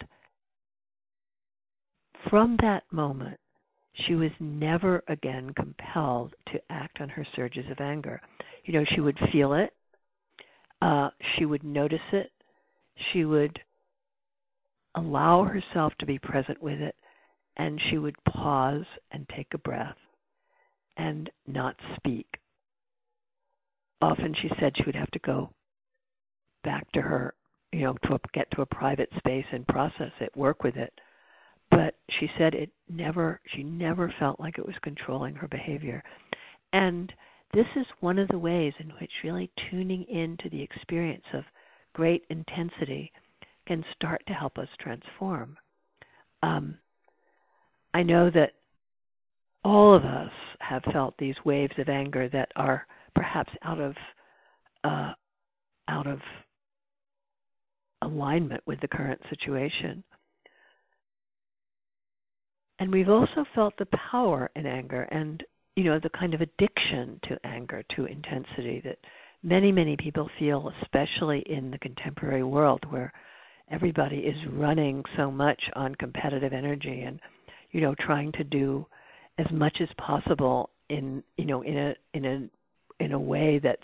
from that moment, she was never again compelled to act on her surges of anger. She would feel it. She would notice it. She would allow herself to be present with it. And she would pause and take a breath and not speak. Often she said she would have to go back to her, get to a private space and process it, work with it. But she said she never felt like it was controlling her behavior. And this is one of the ways in which really tuning into the experience of great intensity can start to help us transform. I know that all of us have felt these waves of anger that are perhaps out of alignment with the current situation. And we've also felt the power in anger and, the kind of addiction to anger, to intensity that many, many people feel, especially in the contemporary world where everybody is running so much on competitive energy and, trying to do as much as possible in a way that's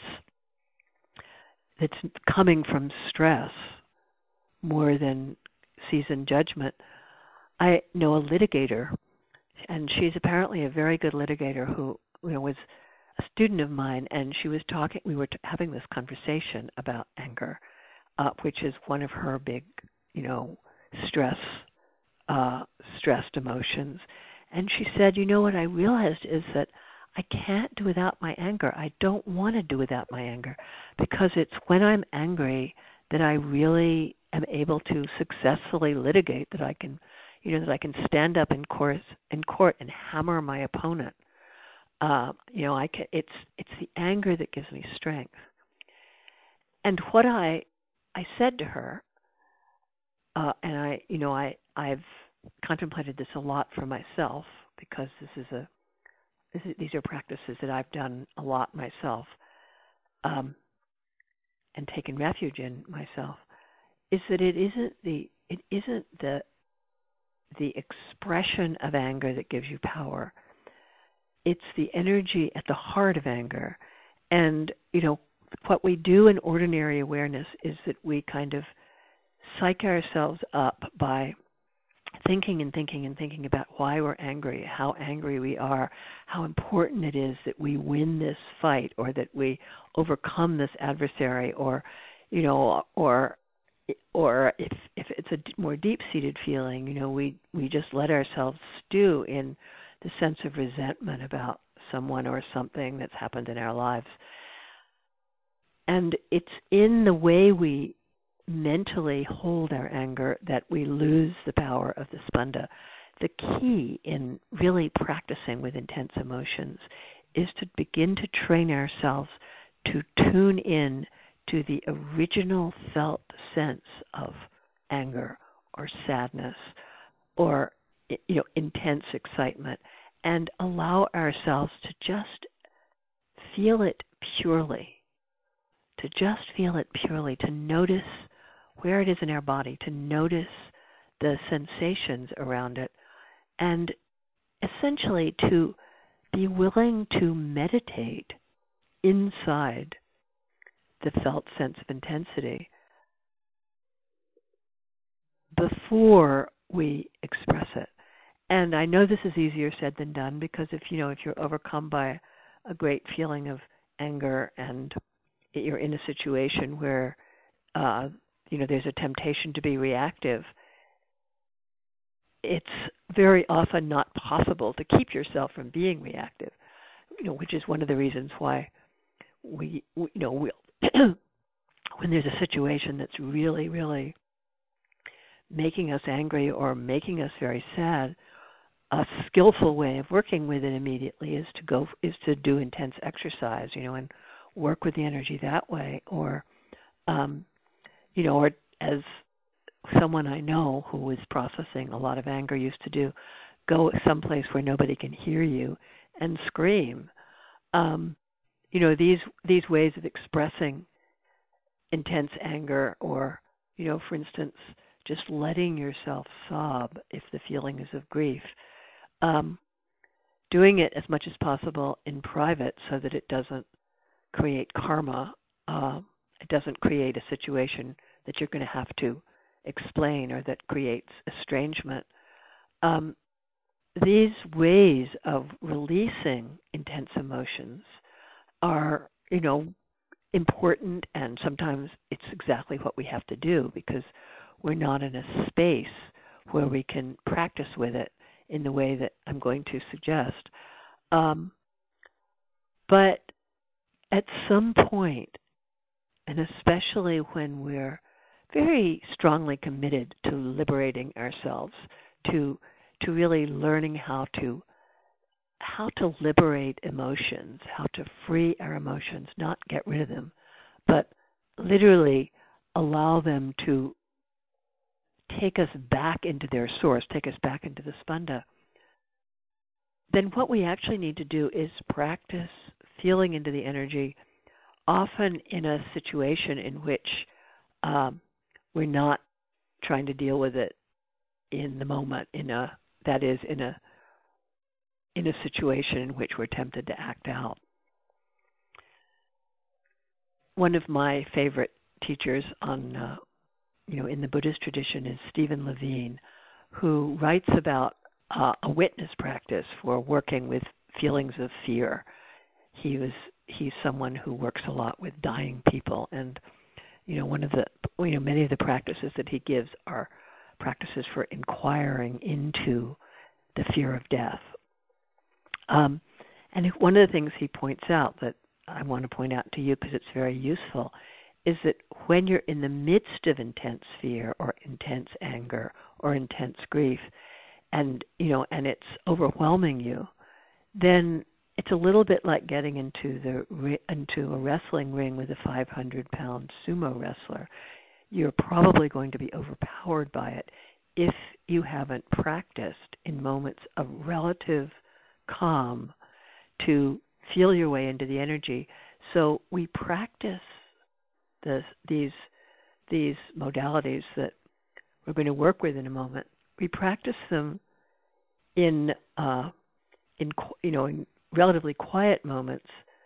coming from stress more than seasoned judgment. I know a litigator, and she's apparently a very good litigator who was a student of mine, and she was talking. We were having this conversation about anger, which is one of her big, stressed emotions. And she said, what I realized is that I can't do without my anger. I don't want to do without my anger because it's when I'm angry that I really am able to successfully litigate, that I can stand up in court and hammer my opponent. It's the anger that gives me strength. And what I said to her, and I've contemplated this a lot for myself because these are practices that I've done a lot myself, and taken refuge in myself, is that it isn't the expression of anger that gives you power. It's the energy at the heart of anger. And, what we do in ordinary awareness is that we kind of psych ourselves up by thinking about why we're angry, how angry we are, how important it is that we win this fight or that we overcome this adversary, or if it's a more deep-seated feeling, we just let ourselves stew in the sense of resentment about someone or something that's happened in our lives. And it's in the way we mentally hold our anger that we lose the power of the spanda. The key in really practicing with intense emotions is to begin to train ourselves to tune in to the original felt sense of anger or sadness or intense excitement, and allow ourselves to just feel it purely, to notice where it is in our body, to notice the sensations around it, and essentially to be willing to meditate inside the felt sense of intensity before we express it. And I know this is easier said than done, because if you're overcome by a great feeling of anger and you're in a situation where there's a temptation to be reactive, it's very often not possible to keep yourself from being reactive, which is one of the reasons why we when there's a situation that's really, really making us angry or making us very sad, a skillful way of working with it immediately is to do intense exercise, and work with the energy that way, or or as someone I know who was processing a lot of anger used to do, go someplace where nobody can hear you and scream. These ways of expressing intense anger, or for instance, just letting yourself sob if the feeling is of grief. Doing it as much as possible in private so that it doesn't create karma. It doesn't create a situation that you're going to have to explain or that creates estrangement. These ways of releasing intense emotions are, important, and sometimes it's exactly what we have to do because we're not in a space where we can practice with it in the way that I'm going to suggest. But at some point, and especially when we're very strongly committed to liberating ourselves, to really learning how to liberate emotions, how to free our emotions, not get rid of them, but literally allow them to take us back into their source, take us back into the spanda, then what we actually need to do is practice feeling into the energy, often in a situation in which we're not trying to deal with it in the moment, in a situation in which we're tempted to act out. One of my favorite teachers on in the Buddhist tradition is Stephen Levine, who writes about a witness practice for working with feelings of fear. He's someone who works a lot with dying people, and one of the many of the practices that he gives are practices for inquiring into the fear of death. And one of the things he points out that I want to point out to you because it's very useful is that when you're in the midst of intense fear or intense anger or intense grief, and it's overwhelming you, then it's a little bit like getting into a wrestling ring with a 500-pound sumo wrestler. You're probably going to be overpowered by it if you haven't practiced in moments of relative calm to feel your way into the energy. So we practice these modalities that we're going to work with in a moment. We practice them in relatively quiet moments,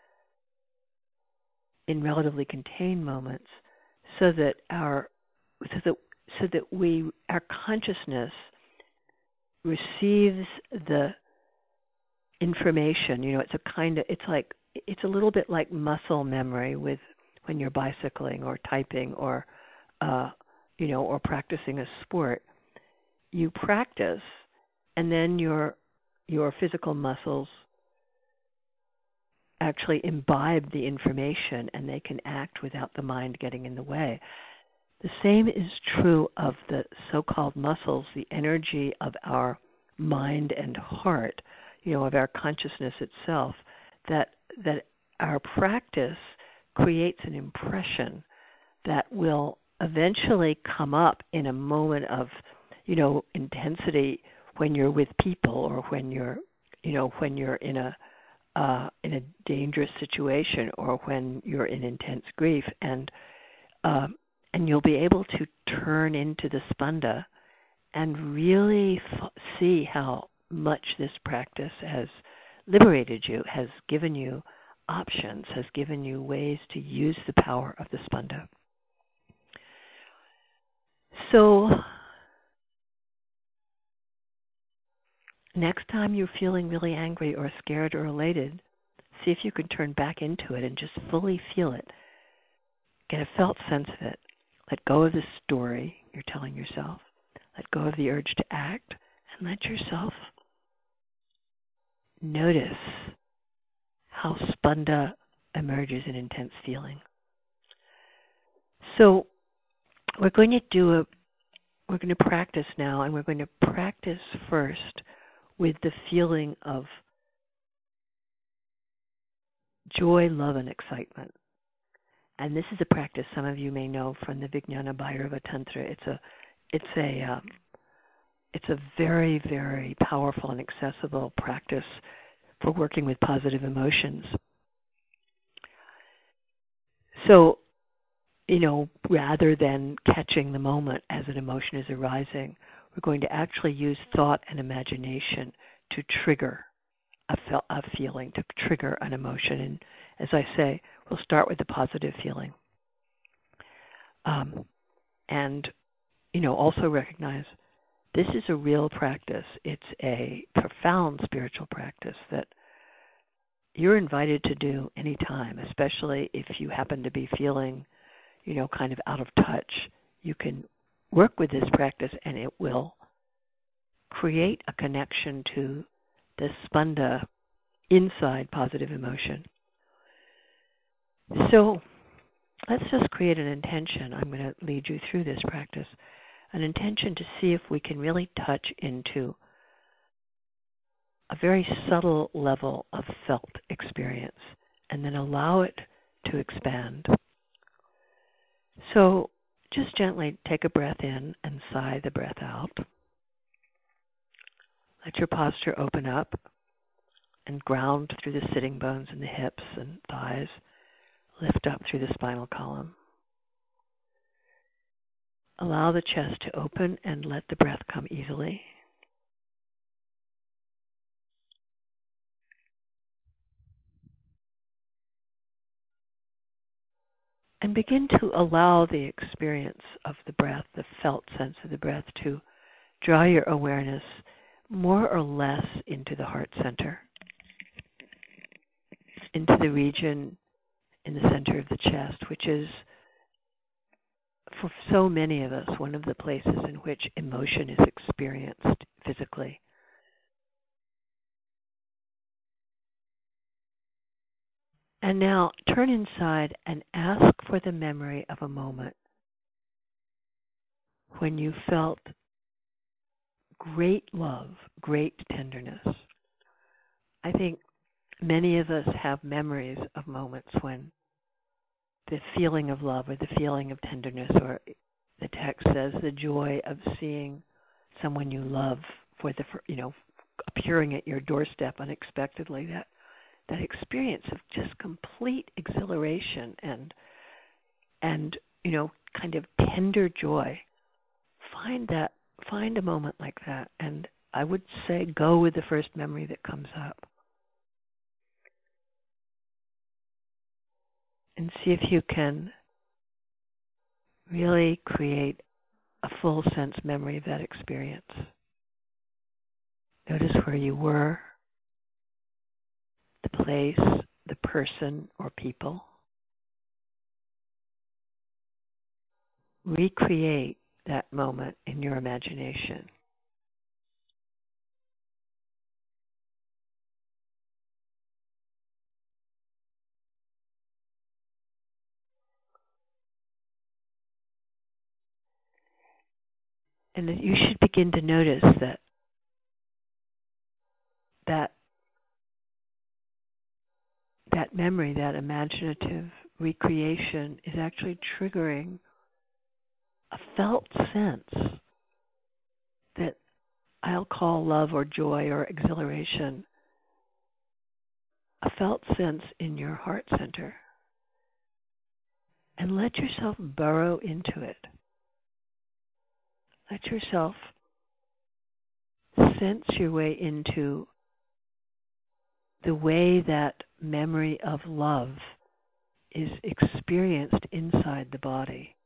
in relatively contained moments, so that our consciousness receives the information. It's a little bit like muscle memory with when you're bicycling or typing or or practicing a sport. You practice, and then your physical muscles actually imbibe the information, and they can act without the mind getting in the way. The same is true of the so-called muscles, the energy of our mind and heart, of our consciousness itself, that our practice creates an impression that will eventually come up in a moment of, intensity when you're with people or when you're in a dangerous situation or when you're in intense grief, and you'll be able to turn into the spanda and really see how much this practice has liberated you, has given you options, has given you ways to use the power of the spanda. So next time you're feeling really angry or scared or elated, see if you can turn back into it and just fully feel it. Get a felt sense of it. Let go of the story you're telling yourself. Let go of the urge to act, and let yourself notice how spanda emerges in intense feeling. So we're going to practice now, and we're going to practice first with the feeling of joy, love, and excitement. And this is a practice some of you may know from the Vijnana Bhairava Tantra. It's a very, very powerful and accessible practice for working with positive emotions. So, rather than catching the moment as an emotion is arising, we're going to actually use thought and imagination to trigger a feeling, to trigger an emotion. And as I say, we'll start with the positive feeling. And also recognize this is a real practice. It's a profound spiritual practice that you're invited to do anytime, especially if you happen to be feeling, kind of out of touch. You can work with this practice and it will create a connection to the spanda inside positive emotion. So let's just create an intention. I'm going to lead you through this practice. An intention to see if we can really touch into a very subtle level of felt experience and then allow it to expand. So just gently take a breath in and sigh the breath out. Let your posture open up and ground through the sitting bones and the hips and thighs. Lift up through the spinal column. Allow the chest to open and let the breath come easily. And begin to allow the experience of the breath, the felt sense of the breath, to draw your awareness more or less into the heart center, into the region in the center of the chest, which is, for so many of us, one of the places in which emotion is experienced physically. And now turn inside and ask for the memory of a moment when you felt great love, great tenderness. I think many of us have memories of moments when the feeling of love or the feeling of tenderness, or the text says the joy of seeing someone you love appearing at your doorstep unexpectedly, that experience of just complete exhilaration and kind of tender joy. Find a moment like that, and I would say go with the first memory that comes up. And see if you can really create a full sense memory of that experience. Notice where you were, the place, the person or people. Recreate that moment in your imagination. And that you should begin to notice that memory, that imaginative recreation, is actually triggering a felt sense that I'll call love or joy or exhilaration, a felt sense in your heart center. And let yourself burrow into it. Let yourself sense your way into the way that memory of love is experienced inside the body.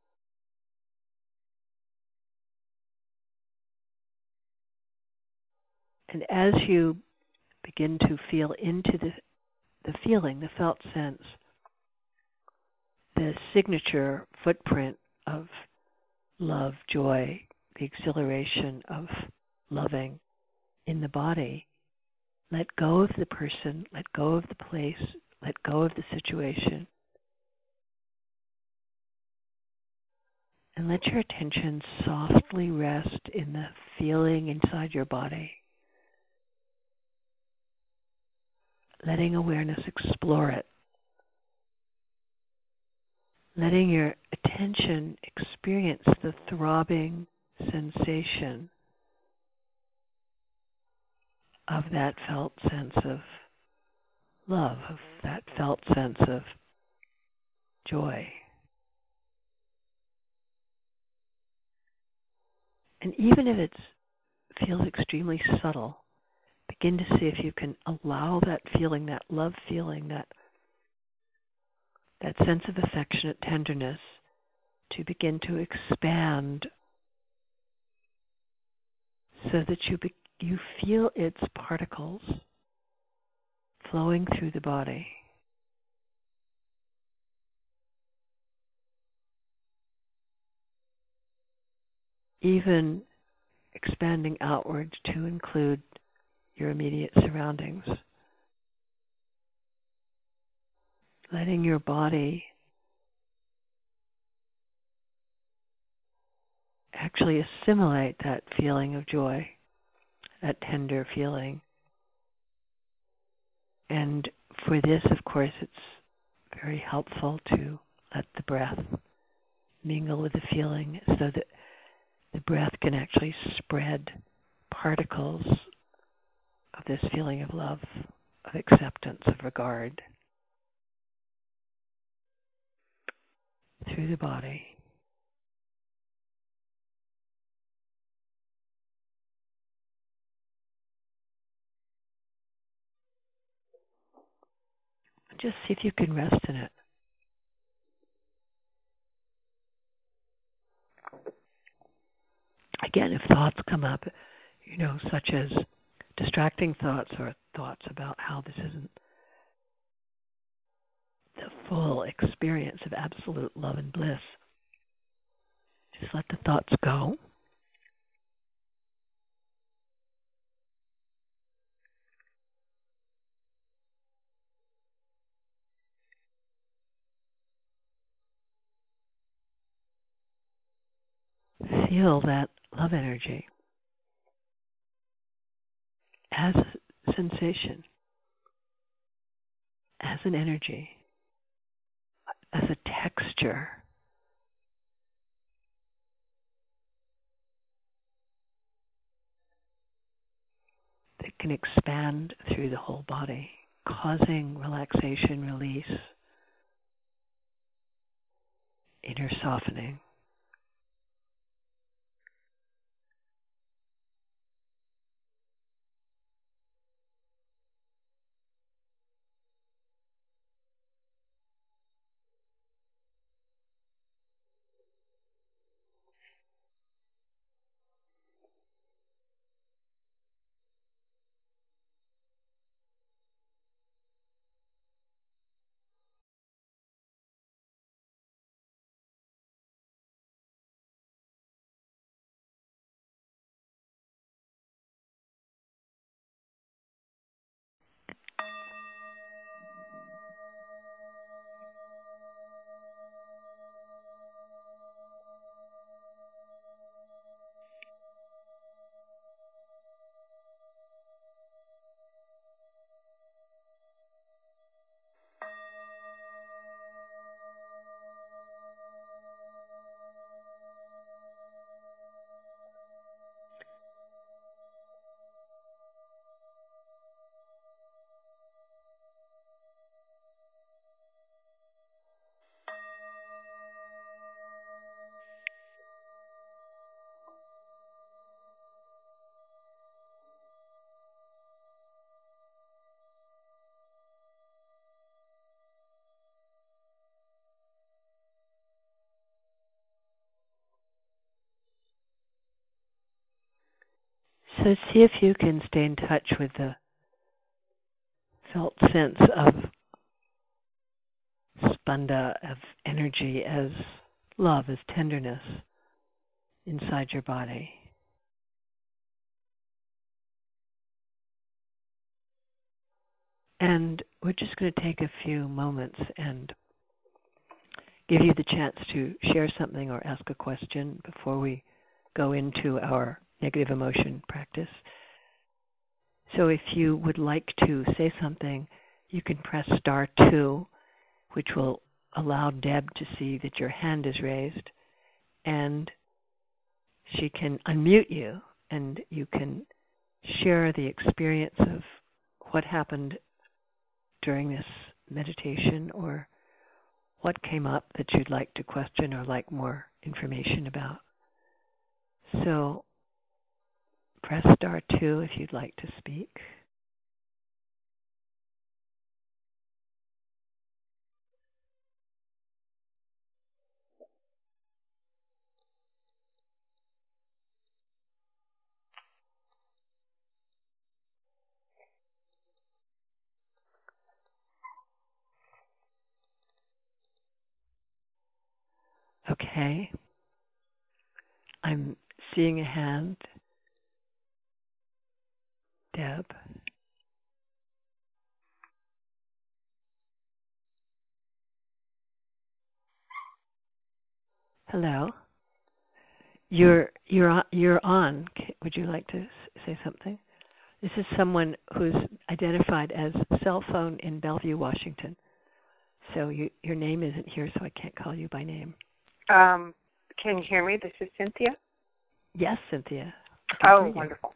And as you begin to feel into the feeling, the felt sense, the signature footprint of love, joy, the exhilaration of loving in the body, let go of the person, let go of the place, let go of the situation, and let your attention softly rest in the feeling inside your body. letting awareness explore it, letting your attention experience the throbbing sensation of that felt sense of love, of that felt sense of joy. And even if it feels extremely subtle, begin to see if you can allow that feeling, that love feeling, that sense of affectionate tenderness to begin to expand so that you feel its particles flowing through the body. Even expanding outwards to include your immediate surroundings. Letting your body actually assimilate that feeling of joy, that tender feeling. And for this, of course, it's very helpful to let the breath mingle with the feeling so that the breath can actually spread particles of this feeling of love, of acceptance, of regard through the body. Just see if you can rest in it. Again, if thoughts come up, such as distracting thoughts or thoughts about how this isn't the full experience of absolute love and bliss, just let the thoughts go. Feel that love energy as a sensation, as an energy, as a texture. That can expand through the whole body, causing relaxation, release, inner softening. So see if you can stay in touch with the felt sense of spanda, of energy, as love, as tenderness inside your body. And we're just going to take a few moments and give you the chance to share something or ask a question before we go into our negative emotion practice. So if you would like to say something, you can press *2, which will allow Deb to see that your hand is raised, and she can unmute you, and you can share the experience of what happened during this meditation, or what came up that you'd like to question or like more information about. So press *2 if you'd like to speak. Okay. I'm seeing a hand. Deb. Hello. You're on. Would you like to say something? This is someone who's identified as cell phone in Bellevue, Washington. So your name isn't here, so I can't call you by name. Can you hear me? This is Cynthia. Yes, Cynthia. Oh, wonderful.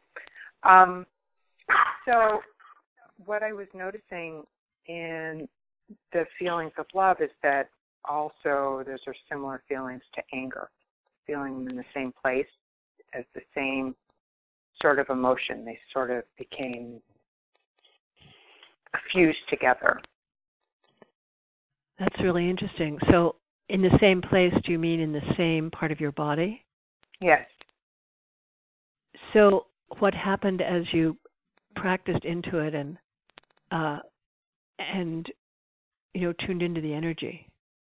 So what I was noticing in the feelings of love is that also those are similar feelings to anger, feeling them in the same place as the same sort of emotion. They sort of became fused together. That's really interesting. So in the same place, do you mean in the same part of your body? Yes. So what happened as you practiced into it and tuned into the energy?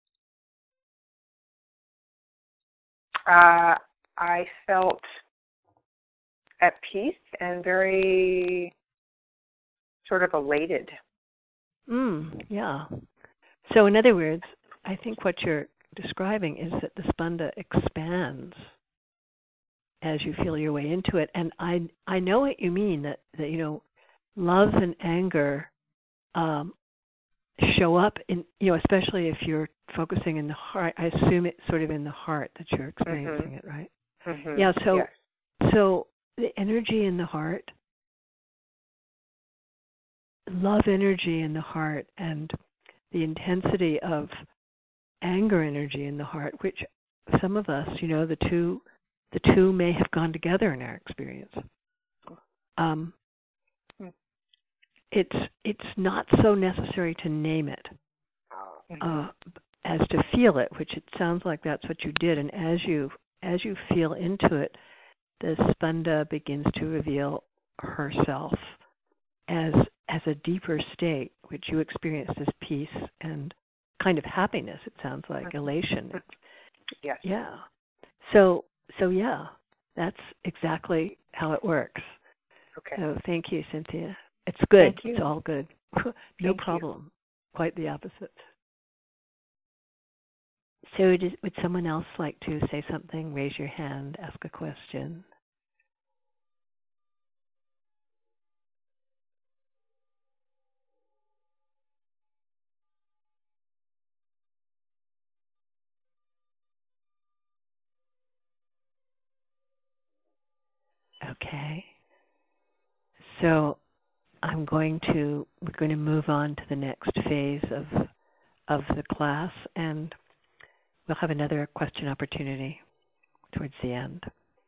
I felt at peace and very sort of elated. Yeah. So in other words, I think what you're describing is that the spanda expands as you feel your way into it. And I know what you mean, that love and anger show up in, especially if you're focusing in the heart. I assume it's sort of in the heart that you're experiencing it, right? Mm-hmm. Yeah, so yes. So the energy in the heart, love energy in the heart, and the intensity of anger energy in the heart, which some of us, the two may have gone together in our experience. It's not so necessary to name it as to feel it, which it sounds like that's what you did. And as you feel into it, the spanda begins to reveal herself as a deeper state, which you experienced as peace and kind of happiness. It sounds like elation. Yes. Yeah. So yeah, that's exactly how it works. Okay. So thank you, Cynthia. It's good. Thank you. It's all good. No problem. You. Quite the opposite. So would someone else like to say something? Raise your hand, ask a question. Okay. So we're going to move on to the next phase of the class, and we'll have another question opportunity towards the end.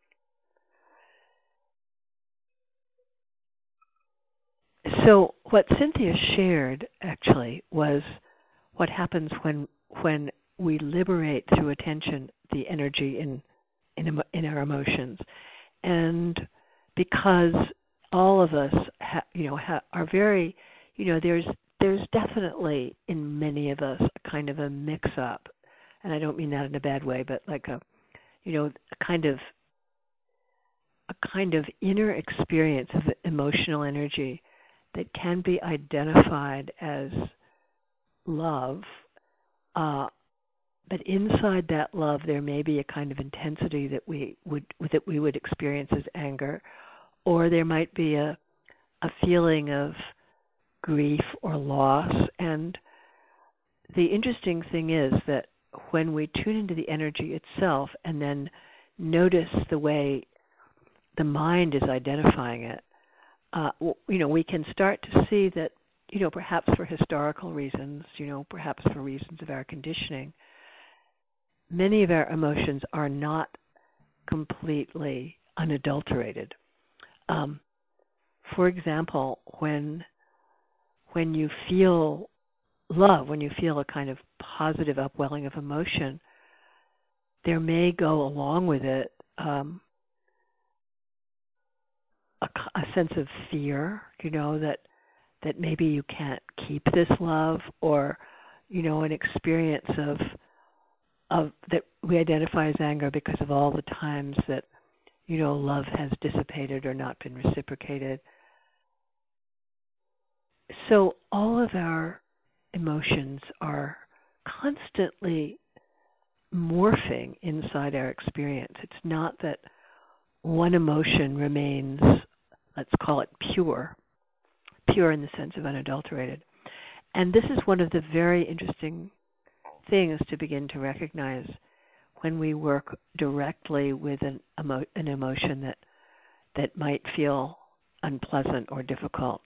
So what Cynthia shared actually was what happens when we liberate through attention the energy in our emotions, and because all of us are very, there's definitely in many of us a kind of a mix-up, and I don't mean that in a bad way, but like a kind of inner experience of emotional energy that can be identified as love, but inside that love there may be a kind of intensity that we would experience as anger, or there might be a feeling of grief or loss. And the interesting thing is that when we tune into the energy itself and then notice the way the mind is identifying it, we can start to see that, perhaps for historical reasons, perhaps for reasons of our conditioning, many of our emotions are not completely unadulterated. For example, when you feel love, when you feel a kind of positive upwelling of emotion, there may go along with it a sense of fear, that maybe you can't keep this love, or, an experience of that we identify as anger because of all the times that, love has dissipated or not been reciprocated. So all of our emotions are constantly morphing inside our experience. It's not that one emotion remains, let's call it pure in the sense of unadulterated. And this is one of the very interesting things to begin to recognize when we work directly with an emotion that might feel unpleasant or difficult.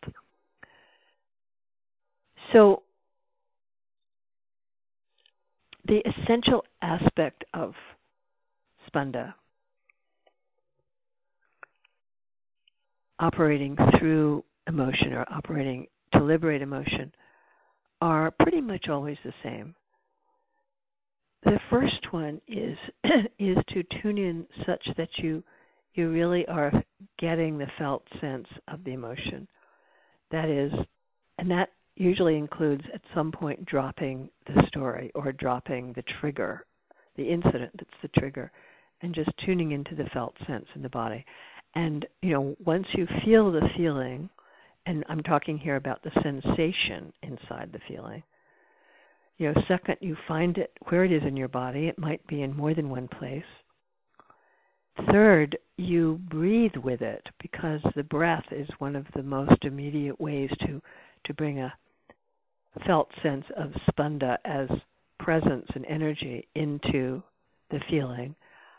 So the essential aspect of Spanda, operating through emotion or operating to liberate emotion, are pretty much always the same. The first one is to tune in such that you really are getting the felt sense of the emotion. That is, and that usually includes at some point dropping the story or dropping the trigger, the incident that's the trigger, and just tuning into the felt sense in the body. And, once you feel the feeling, and I'm talking here about the sensation inside the feeling, second, you find it where it is in your body. It might be in more than one place. Third, you breathe with it, because the breath is one of the most immediate ways to bring a felt sense of Spanda as presence and energy into the feeling.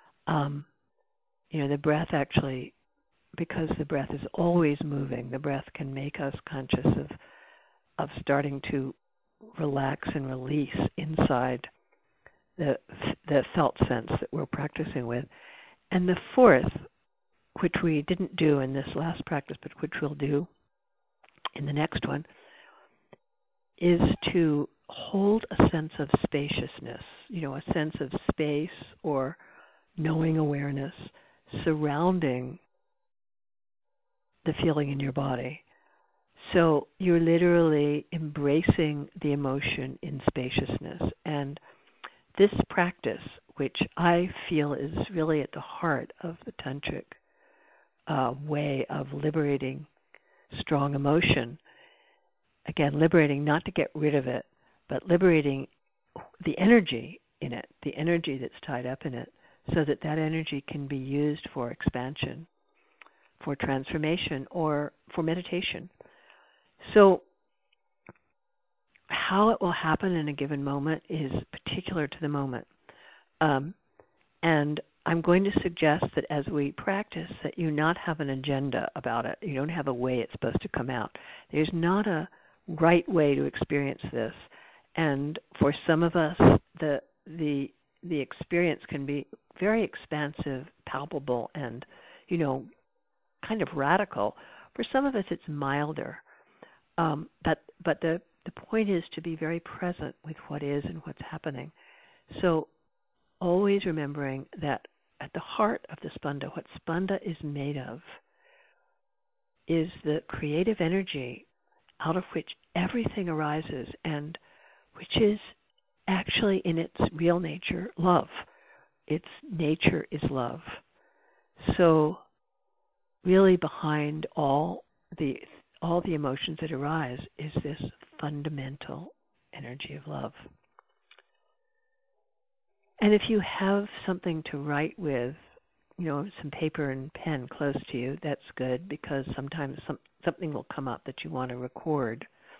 The breath actually, because the breath is always moving, the breath can make us conscious of starting to relax and release inside the felt sense that we're practicing with. And the fourth, which we didn't do in this last practice, but which we'll do in the next one, is to hold a sense of spaciousness, a sense of space or knowing awareness surrounding the feeling in your body. So you're literally embracing the emotion in spaciousness. And this practice, which I feel is really at the heart of the tantric way of liberating strong emotion, again, liberating not to get rid of it, but liberating the energy in it, the energy that's tied up in it, so that energy can be used for expansion, for transformation, or for meditation. So how it will happen in a given moment is particular to the moment. And I'm going to suggest that as we practice, that you not have an agenda about it. You don't have a way it's supposed to come out. There's not a right way to experience this. And for some of us, the experience can be very expansive, palpable, and, kind of radical. For some of us, it's milder. But the point is to be very present with what is and what's happening. So always remembering that at the heart of the Spanda, what Spanda is made of is the creative energy out of which everything arises, and which is actually in its real nature love. Its nature is love. So really behind all the emotions that arise is this fundamental energy of love. And if you have something to write with, some paper and pen close to you, that's good, because sometimes something will come up that you want to record.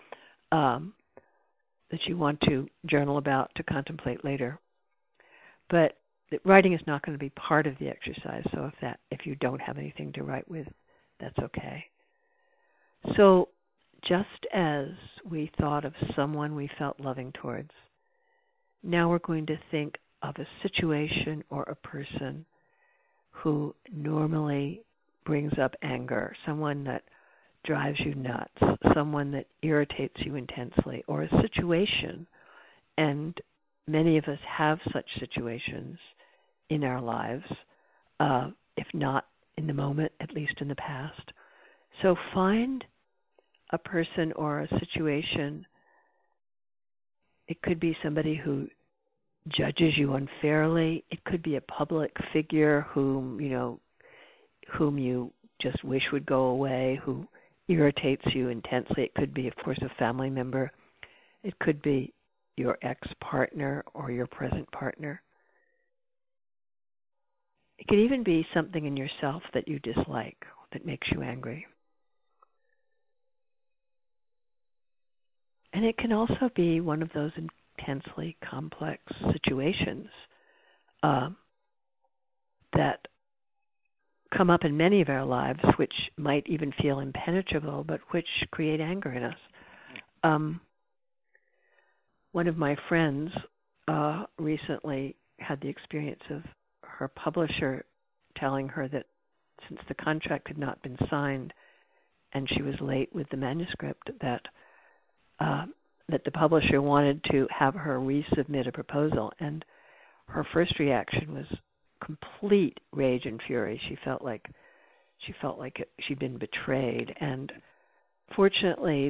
that you want to journal about, to contemplate later. But writing is not going to be part of the exercise, so if you don't have anything to write with, that's okay. So just as we thought of someone we felt loving towards, now we're going to think of a situation or a person who normally brings up anger, someone that drives you nuts, someone that irritates you intensely, or a situation. And many of us have such situations in our lives, if not in the moment, at least in the past. So find a person or a situation. It could be somebody who judges you unfairly. It could be a public figure whom you just wish would go away, who irritates you intensely. It could be, of course, a family member. It could be your ex-partner or your present partner. It could even be something in yourself that you dislike, that makes you angry. And it can also be one of those intensely complex situations that come up in many of our lives, which might even feel impenetrable, but which create anger in us. One of my friends recently had the experience of her publisher telling her that since the contract had not been signed and she was late with the manuscript, that the publisher wanted to have her resubmit a proposal. And her first reaction was complete rage and fury. She felt like she'd been betrayed. And fortunately,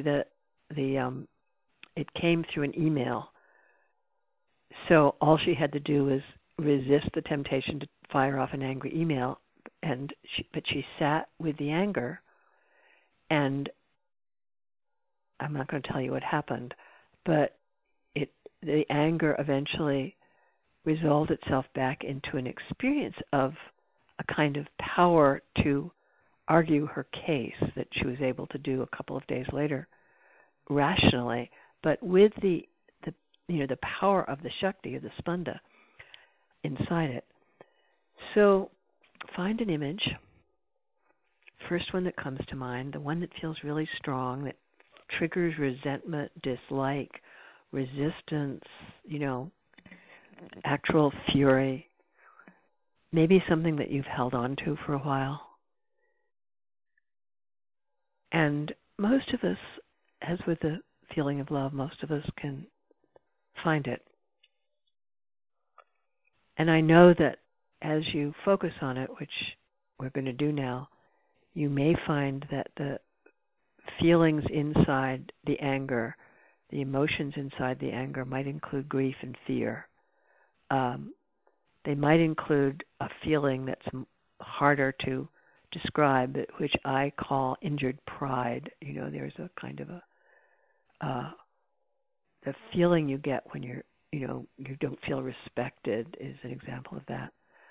it came through an email. So all she had to do was resist the temptation to fire off an angry email, but she sat with the anger, and I'm not going to tell you what happened, but the anger eventually resolved itself back into an experience of a kind of power to argue her case that she was able to do a couple of days later rationally, but with the power of the Shakti, of the Spanda, inside it. So find an image, first one that comes to mind, the one that feels really strong, that triggers resentment, dislike, resistance, actual fury, maybe something that you've held on to for a while. And most of us, as with the feeling of love, most of us can find it. And I know that as you focus on it, which we're going to do now, you may find that the feelings inside the anger, the emotions inside the anger might include grief and fear. They might include a feeling that's harder to describe, which I call injured pride. There's a kind of the feeling you get when you don't feel respected is an example of that.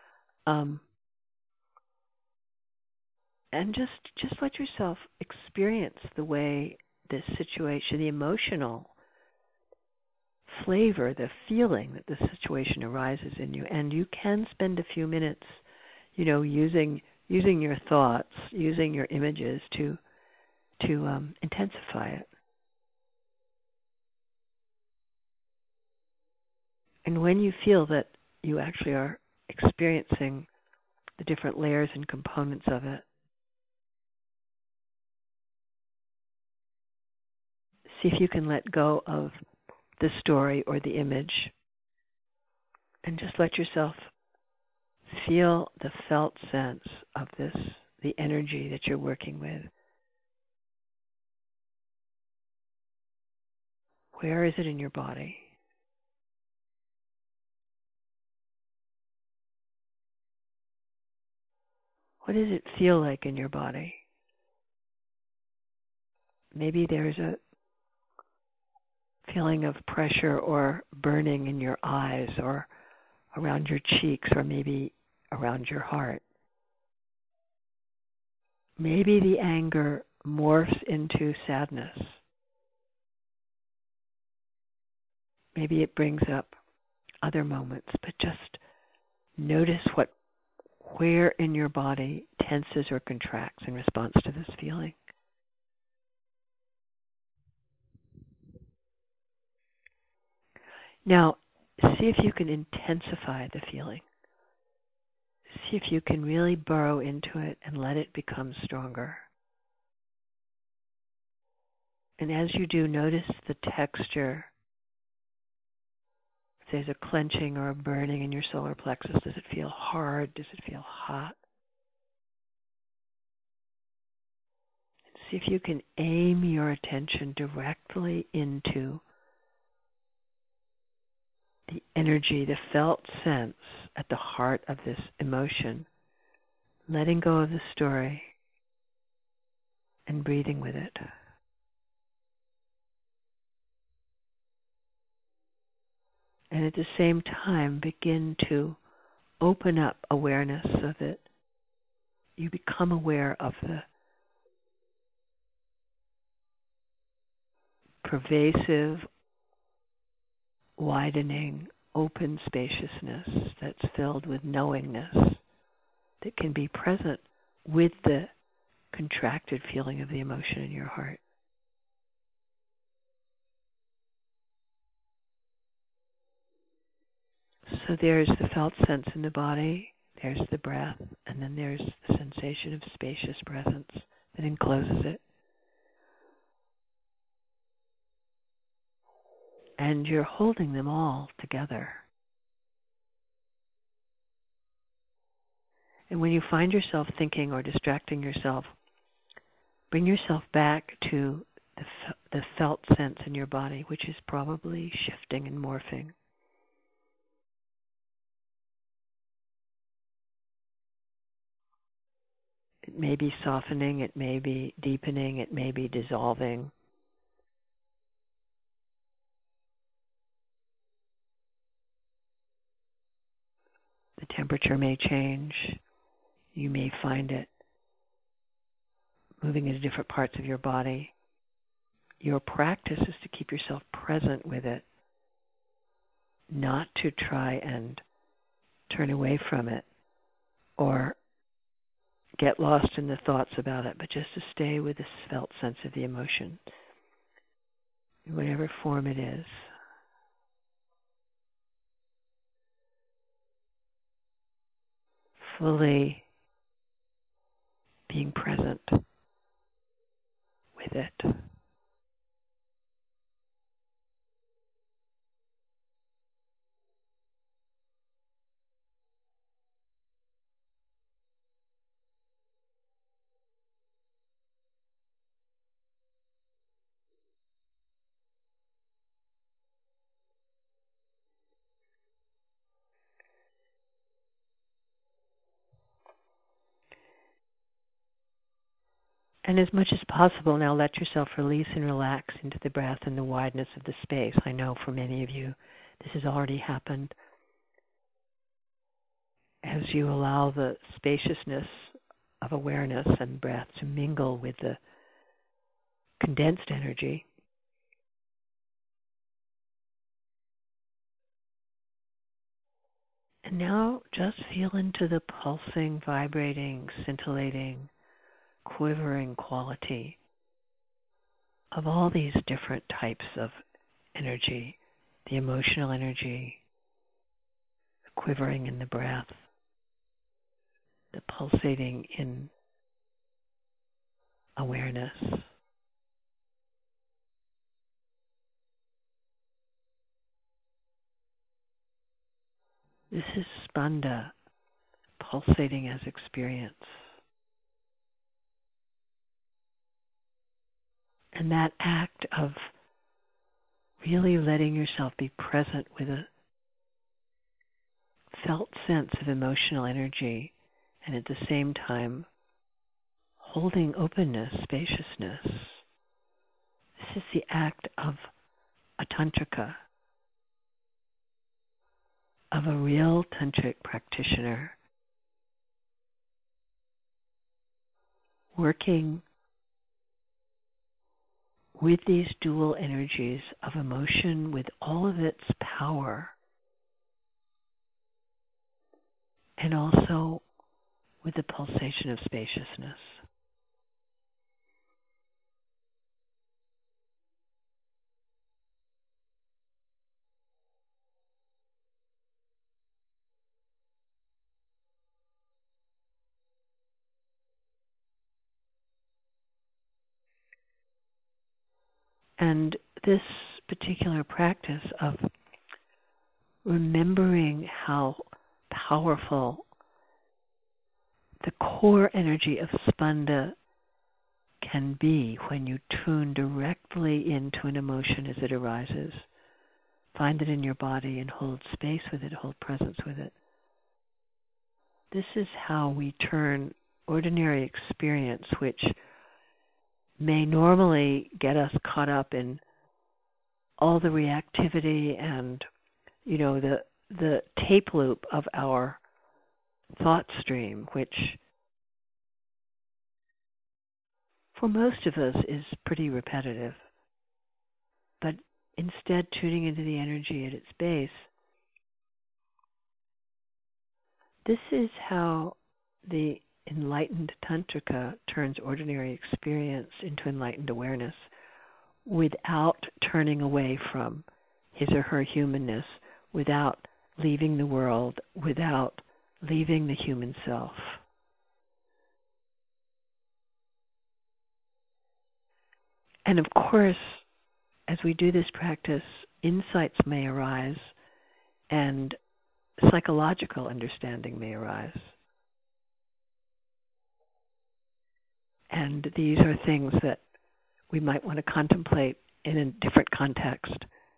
And just let yourself experience the way this situation, the emotional flavor, the feeling that the situation arises in you. And you can spend a few minutes, using your thoughts, using your images to intensify it. And when you feel that you actually are experiencing the different layers and components of it, see if you can let go of the story or the image and just let yourself feel the felt sense of this, the energy that you're working with. Where is it in your body? What does it feel like in your body? Maybe there's a feeling of pressure or burning in your eyes or around your cheeks or maybe around your heart. Maybe the anger morphs into sadness. Maybe it brings up other moments, but just notice where in your body tenses or contracts in response to this feeling. Now, see if you can intensify the feeling. See if you can really burrow into it and let it become stronger. And as you do, notice the texture. If there's a clenching or a burning in your solar plexus, does it feel hard? Does it feel hot? See if you can aim your attention directly into the energy, the felt sense at the heart of this emotion, letting go of the story and breathing with it. And at the same time, begin to open up awareness of it. You become aware of the pervasive, widening, open spaciousness that's filled with knowingness that can be present with the contracted feeling of the emotion in your heart. So there's the felt sense in the body, there's the breath, and then there's the sensation of spacious presence that encloses it. And you're holding them all together. And when you find yourself thinking or distracting yourself, bring yourself back to the felt sense in your body, which is probably shifting and morphing. It may be softening, it may be deepening, it may be dissolving. The temperature may change. You may find it moving into different parts of your body. Your practice is to keep yourself present with it, not to try and turn away from it or get lost in the thoughts about it, but just to stay with this felt sense of the emotion, in whatever form it is. Fully being present with it. And as much as possible, now let yourself release and relax into the breath and the wideness of the space. I know for many of you, this has already happened. As you allow the spaciousness of awareness and breath to mingle with the condensed energy, and now just feel into the pulsing, vibrating, scintillating, quivering quality of all these different types of energy, the emotional energy, the quivering in the breath, the pulsating in awareness. This is spanda, pulsating as experience. And that act of really letting yourself be present with a felt sense of emotional energy, and at the same time holding openness, spaciousness. This is the act of a tantrika, of a real tantric practitioner, working with these dual energies of emotion, with all of its power, and also with the pulsation of spaciousness. And this particular practice of remembering how powerful the core energy of Spanda can be when you tune directly into an emotion as it arises. Find it in your body and hold space with it, hold presence with it. This is how we turn ordinary experience, which may normally get us caught up in all the reactivity and, the tape loop of our thought stream, which for most of us is pretty repetitive. But instead, tuning into the energy at its base, this is how the enlightened tantrika turns ordinary experience into enlightened awareness without turning away from his or her humanness, without leaving the world, without leaving the human self. And of course, as we do this practice, insights may arise and psychological understanding may arise. And these are things that we might want to contemplate in a different context.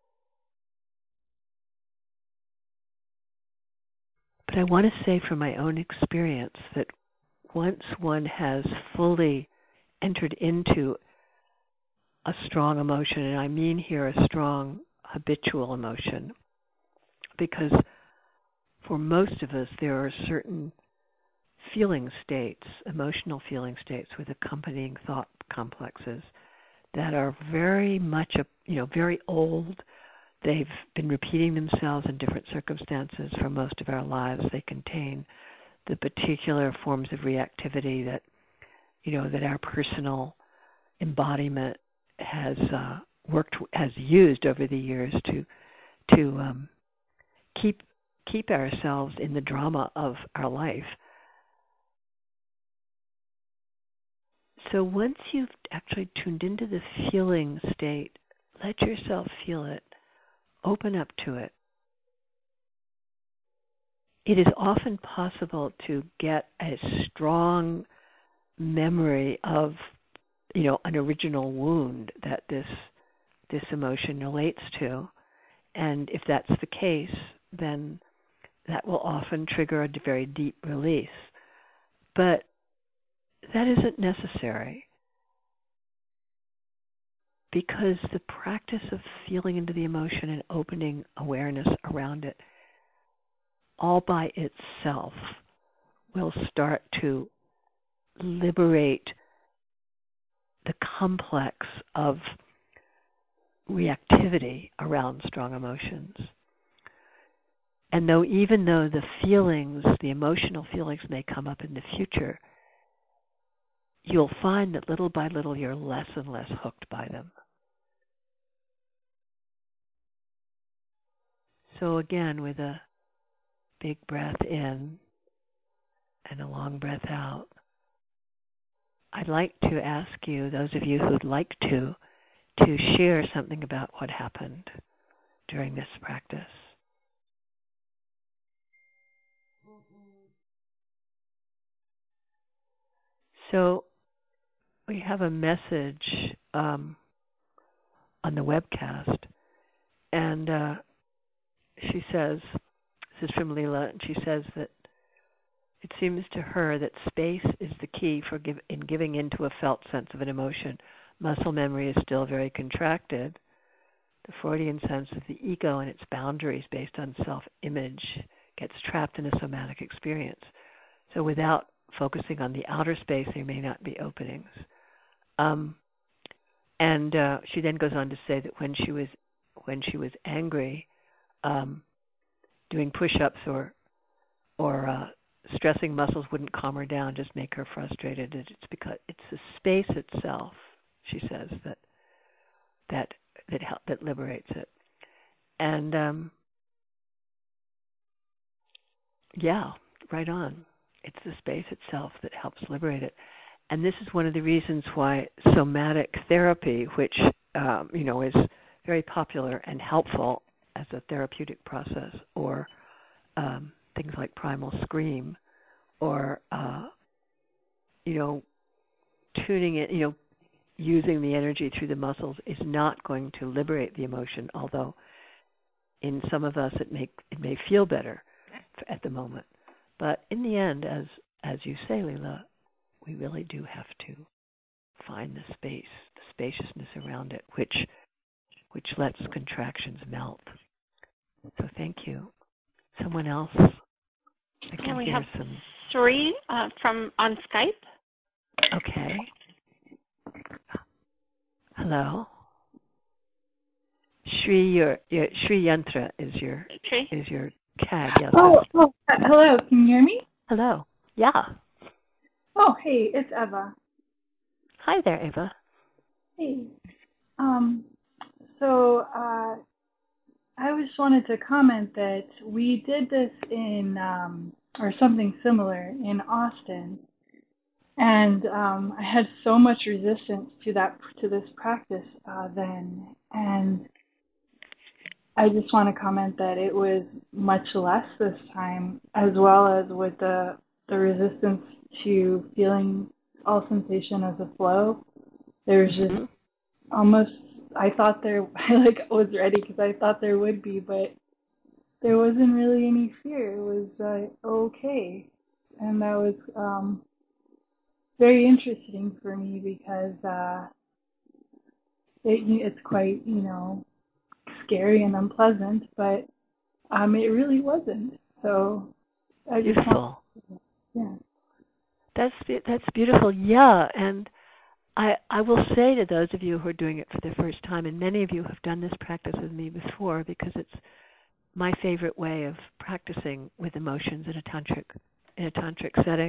But I want to say from my own experience that once one has fully entered into a strong emotion, and I mean here a strong habitual emotion, because for most of us there are certain feeling states, emotional feeling states with accompanying thought complexes that are very much, very old. They've been repeating themselves in different circumstances for most of our lives. They contain the particular forms of reactivity that, that our personal embodiment has used over the years to keep ourselves in the drama of our life. So once you've actually tuned into the feeling state, let yourself feel it. Open up to it. It is often possible to get a strong memory of, an original wound that this emotion relates to. And if that's the case, then that will often trigger a very deep release. But that isn't necessary, because the practice of feeling into the emotion and opening awareness around it all by itself will start to liberate the complex of reactivity around strong emotions. And even though the emotional feelings may come up in the future, you'll find that little by little you're less and less hooked by them. So again, with a big breath in and a long breath out, I'd like to ask you, those of you who'd like to share something about what happened during this practice. So we have a message on the webcast, and she says, this is from Leela, and she says that it seems to her that space is the key in giving into a felt sense of an emotion. Muscle memory is still very contracted. The Freudian sense of the ego and its boundaries based on self-image gets trapped in a somatic experience. So without focusing on the outer space, there may not be openings. And she then goes on to say that when she was angry, doing push-ups or stressing muscles wouldn't calm her down, just make her frustrated. And it's because it's the space itself, she says, that liberates it. And yeah, right on. It's the space itself that helps liberate it. And this is one of the reasons why somatic therapy, which is very popular and helpful as a therapeutic process, or things like primal scream, or tuning it, using the energy through the muscles, is not going to liberate the emotion. Although in some of us it may feel better at the moment, but in the end, as you say, Leela, we really do have to find the space, the spaciousness around it, which lets contractions melt. So thank you. Someone else? And we have Sri from on Skype. Okay. Hello. Sri Yantra is your CAD. Yes. Oh, hello. Can you hear me? Hello. Yeah. Oh, hey, it's Eva. Hi there, Eva. Hey. So I just wanted to comment that we did this in, or something similar in Austin, and I had so much resistance to this practice then, and I just want to comment that it was much less this time, as well as with the resistance to feeling all sensation as a flow. There's just almost, I was ready because I thought there would be, but there wasn't really any fear. It was okay. And that was very interesting for me because it's quite, scary and unpleasant, but it really wasn't. So I just beautiful. Yeah. That's beautiful. Yeah, and I will say to those of you who are doing it for the first time, and many of you have done this practice with me before, because it's my favorite way of practicing with emotions in a tantric setting,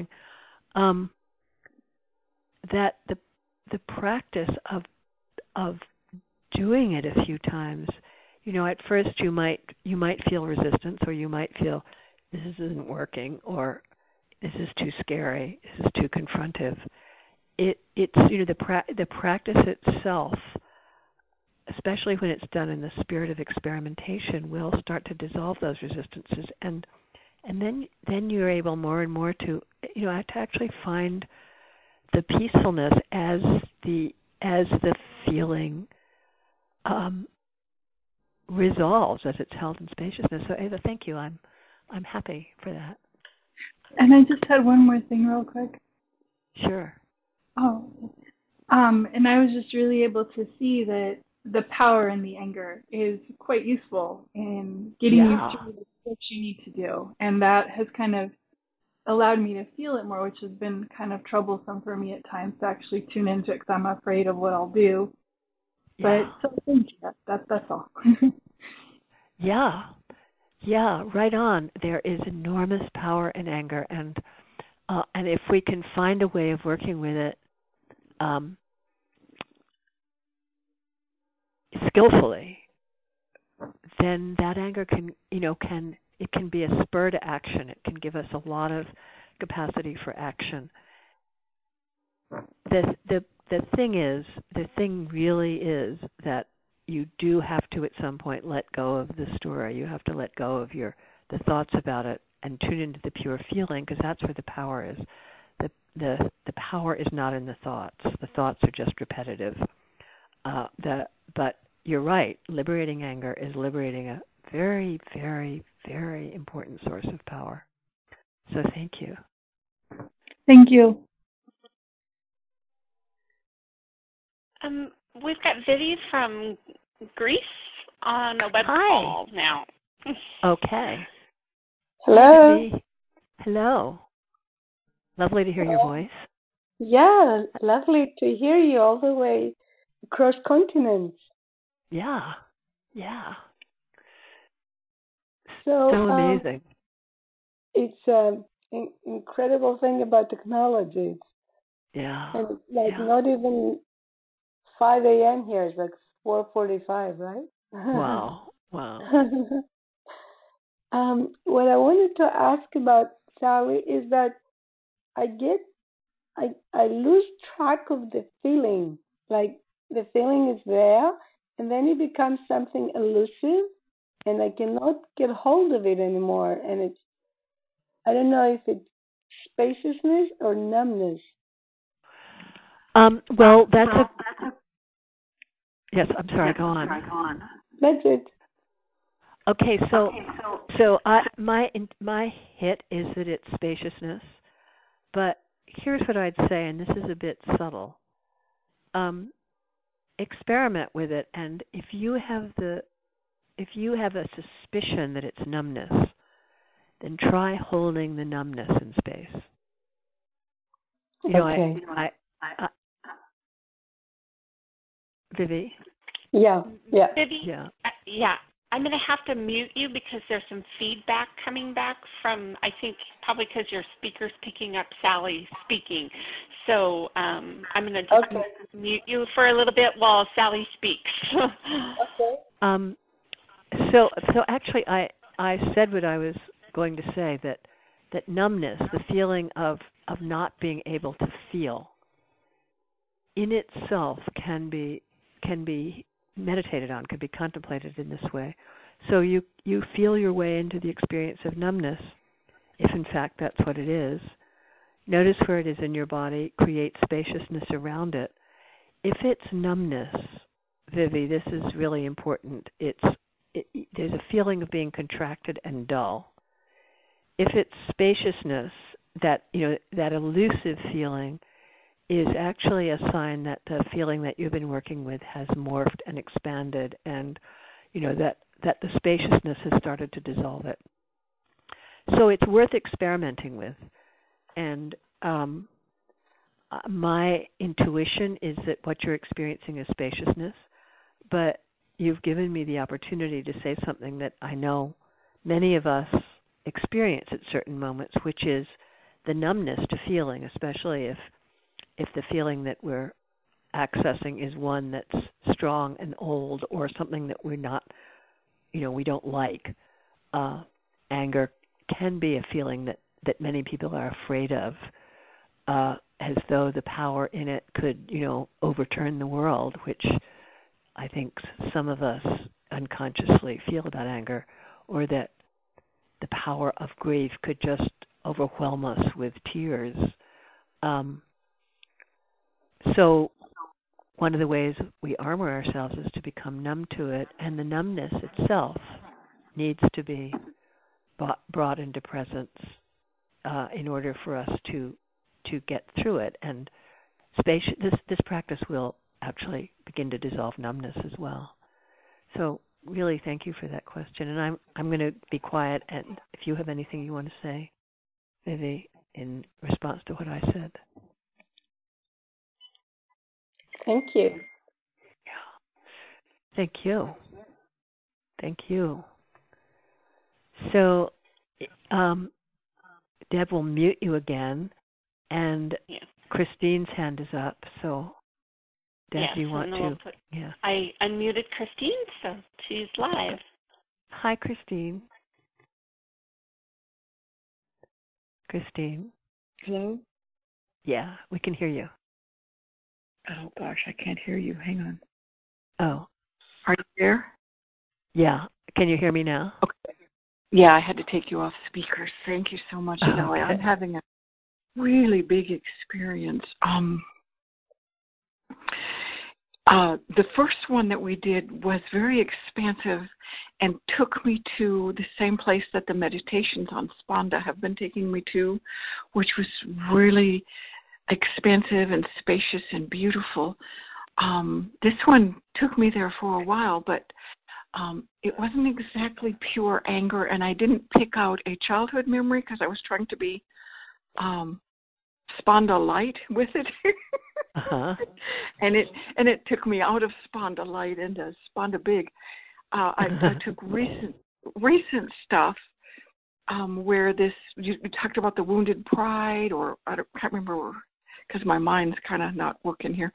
that the practice of doing it a few times, at first you might feel resistance, or you might feel this isn't working, or this is too scary, this is too confrontive. It's the practice itself, especially when it's done in the spirit of experimentation, will start to dissolve those resistances, and then you're able more and more to actually find the peacefulness as the feeling resolves, as it's held in spaciousness. So Eva, thank you. I'm happy for that. And I just had one more thing real quick. Sure. Oh, and I was just really able to see that the power in the anger is quite useful in getting you through the steps you need to do. And that has kind of allowed me to feel it more, which has been kind of troublesome for me at times to actually tune into it because I'm afraid of what I'll do. Yeah. But so thank you. That's all. Yeah, right on. There is enormous power in anger, and if we can find a way of working with it skillfully, then that anger can be a spur to action. It can give us a lot of capacity for action. The thing really is that you do have to at some point let go of the story. You have to let go of the thoughts about it and tune into the pure feeling, because that's where the power is. The power is not in the thoughts. The thoughts are just repetitive. But you're right. Liberating anger is liberating a very, very, very important source of power. So thank you. Thank you. We've got Vivi from Greece on a web call now. Okay. Hello. Vivi. Hello. Lovely to hear your voice. Yeah, lovely to hear you all the way across continents. Yeah. Yeah. So amazing. It's an incredible thing about technology. Yeah. And it's like not even 5 a.m. here. It's like 4:45, right? Wow. Wow. What I wanted to ask about, Sally, is that I lose track of the feeling. Like the feeling is there, and then it becomes something elusive, and I cannot get hold of it anymore. And I don't know if it's spaciousness or numbness. Well, that's a. Yes, I'm sorry. Go on. That's it. Okay, so my hit is that it's spaciousness, but here's what I'd say, and this is a bit subtle. Experiment with it, and if you have a suspicion that it's numbness, then try holding the numbness in space. You know, okay. Vivi? Yeah. Vivi? Yeah. Yeah. I'm going to have to mute you because there's some feedback coming back from, I think, probably because your speaker's picking up Sally speaking. So I'm going to just mute you for a little bit while Sally speaks. Okay. So actually, I said what I was going to say, that numbness, the feeling of not being able to feel, in itself can be meditated on, can be contemplated in this way. So you feel your way into the experience of numbness, if in fact that's what it is. Notice where it is in your body, create spaciousness around it. If it's numbness, Vivi, this is really important. There's a feeling of being contracted and dull. If it's spaciousness, that elusive feeling is actually a sign that the feeling that you've been working with has morphed and expanded, and that the spaciousness has started to dissolve it. So it's worth experimenting with. And my intuition is that what you're experiencing is spaciousness, but you've given me the opportunity to say something that I know many of us experience at certain moments, which is the numbness to feeling, especially if the feeling that we're accessing is one that's strong and old, or something that we're not, we don't like. Anger can be a feeling that many people are afraid of, as though the power in it could, overturn the world, which I think some of us unconsciously feel about anger, or that the power of grief could just overwhelm us with tears. So one of the ways we armor ourselves is to become numb to it, and the numbness itself needs to be brought into presence in order for us to get through it. And this practice will actually begin to dissolve numbness as well. So really, thank you for that question. And I'm going to be quiet, and if you have anything you want to say, Vivi, in response to what I said. Thank you. Yeah. Thank you. Thank you. So, Deb will mute you again, and Christine's hand is up. So, Deb, yes, you want to? Yeah. I unmuted Christine, so she's live. Hi, Christine. Christine. Hello? Yeah, we can hear you. Oh, gosh, I can't hear you. Hang on. Oh. Are you there? Yeah. Can you hear me now? Okay. Yeah, I had to take you off speakers. Thank you so much, Sally. Okay. I'm having a really big experience. The first one that we did was very expansive and took me to the same place that the meditations on Spanda have been taking me to, which was really expansive and spacious and beautiful. This one took me there for a while, but it wasn't exactly pure anger, and I didn't pick out a childhood memory because I was trying to be Sponda Light with it. Uh-huh. And it took me out of Sponda Light into Sponda Big. I took recent stuff where you talked about the wounded pride, or can't remember because my mind's kind of not working here.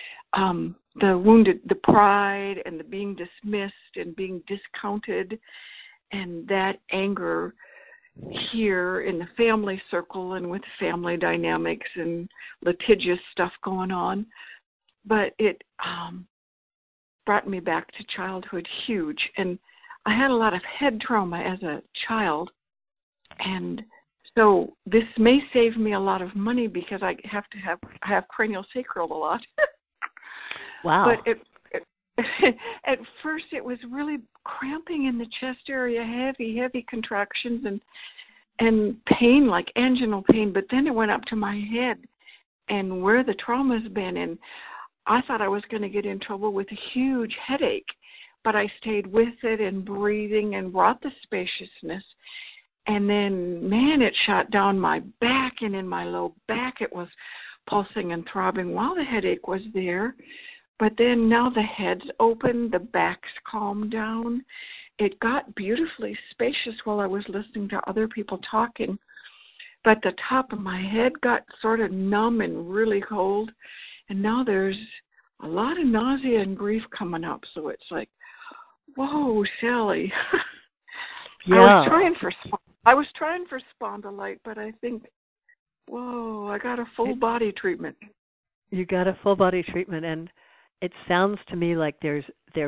The pride and the being dismissed and being discounted, and that anger here in the family circle and with family dynamics and litigious stuff going on. But it brought me back to childhood huge. And I had a lot of head trauma as a child. And so this may save me a lot of money because I have craniosacral a lot. Wow. But at first it was really cramping in the chest area, heavy contractions and pain, like anginal pain. But then it went up to my head and where the trauma's been. And I thought I was going to get in trouble with a huge headache, but I stayed with it and breathing and brought the spaciousness. And then, man, it shot down my back, and in my low back it was pulsing and throbbing while the headache was there. But then now the head's open, the back's calmed down. It got beautifully spacious while I was listening to other people talking. But the top of my head got sort of numb and really cold. And now there's a lot of nausea and grief coming up. So it's like, whoa, Sally. Yeah. I was trying for Sponda Light, but I think, whoa, I got a full body treatment. You got a full body treatment, and it sounds to me like there's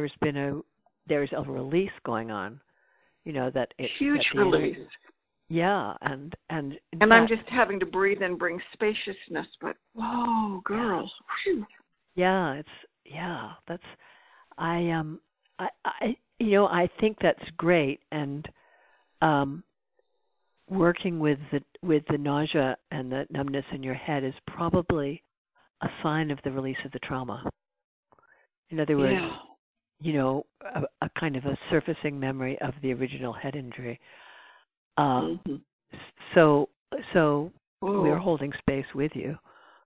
a release going on. You know, that it huge release. Yeah, and I'm just having to breathe and bring spaciousness, but whoa, girls. Yeah, that's I think that's great, and working with the nausea and the numbness in your head is probably a sign of the release of the trauma. In other words, a kind of a surfacing memory of the original head injury. So we're holding space with you.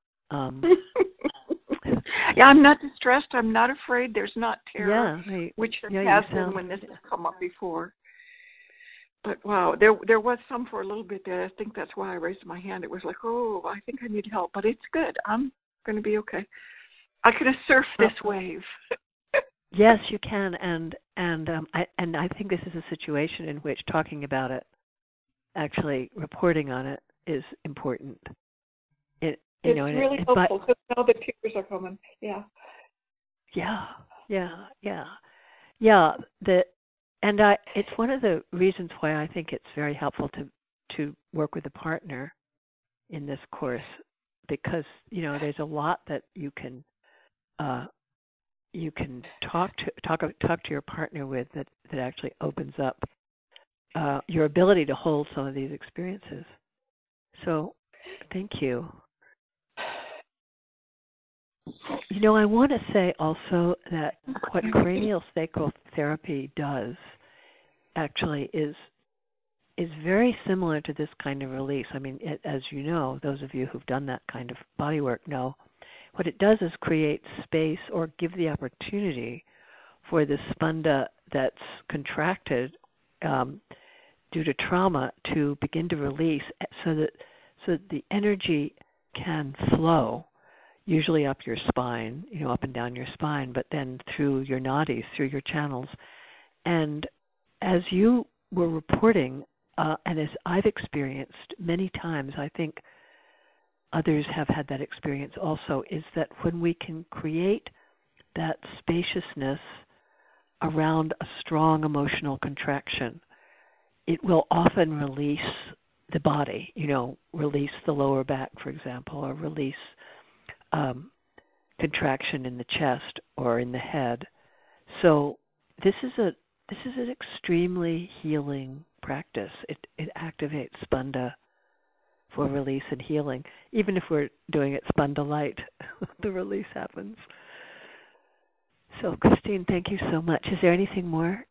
Yeah, I'm not distressed. I'm not afraid. There's not terror, which there has been when this has come up before. But wow, there was some for a little bit there. I think that's why I raised my hand. It was like, oh, I think I need help, but it's good. I'm going to be okay. I can surf this wave. Yes, you can, and I think this is a situation in which talking about it, actually reporting on it, is important. It's really helpful because now the tears are coming. Yeah. It's one of the reasons why I think it's very helpful to work with a partner in this course, because there's a lot that you can talk to your partner with that actually opens up your ability to hold some of these experiences. So, thank you. I want to say also that what cranial sacral therapy does actually is very similar to this kind of release. I mean, as you know, those of you who've done that kind of body work know, what it does is create space or give the opportunity for the spunda that's contracted due to trauma to begin to release, so that the energy can flow, usually up your spine, up and down your spine, but then through your nadis, through your channels. And as you were reporting, and as I've experienced many times, I think others have had that experience also, is that when we can create that spaciousness around a strong emotional contraction, it will often release the body, release the lower back, for example, or release contraction in the chest or in the head. So this is an extremely healing practice. It activates spunda for release and healing. Even if we're doing it Sponda Light, the release happens. So, Christine, thank you so much. Is there anything more?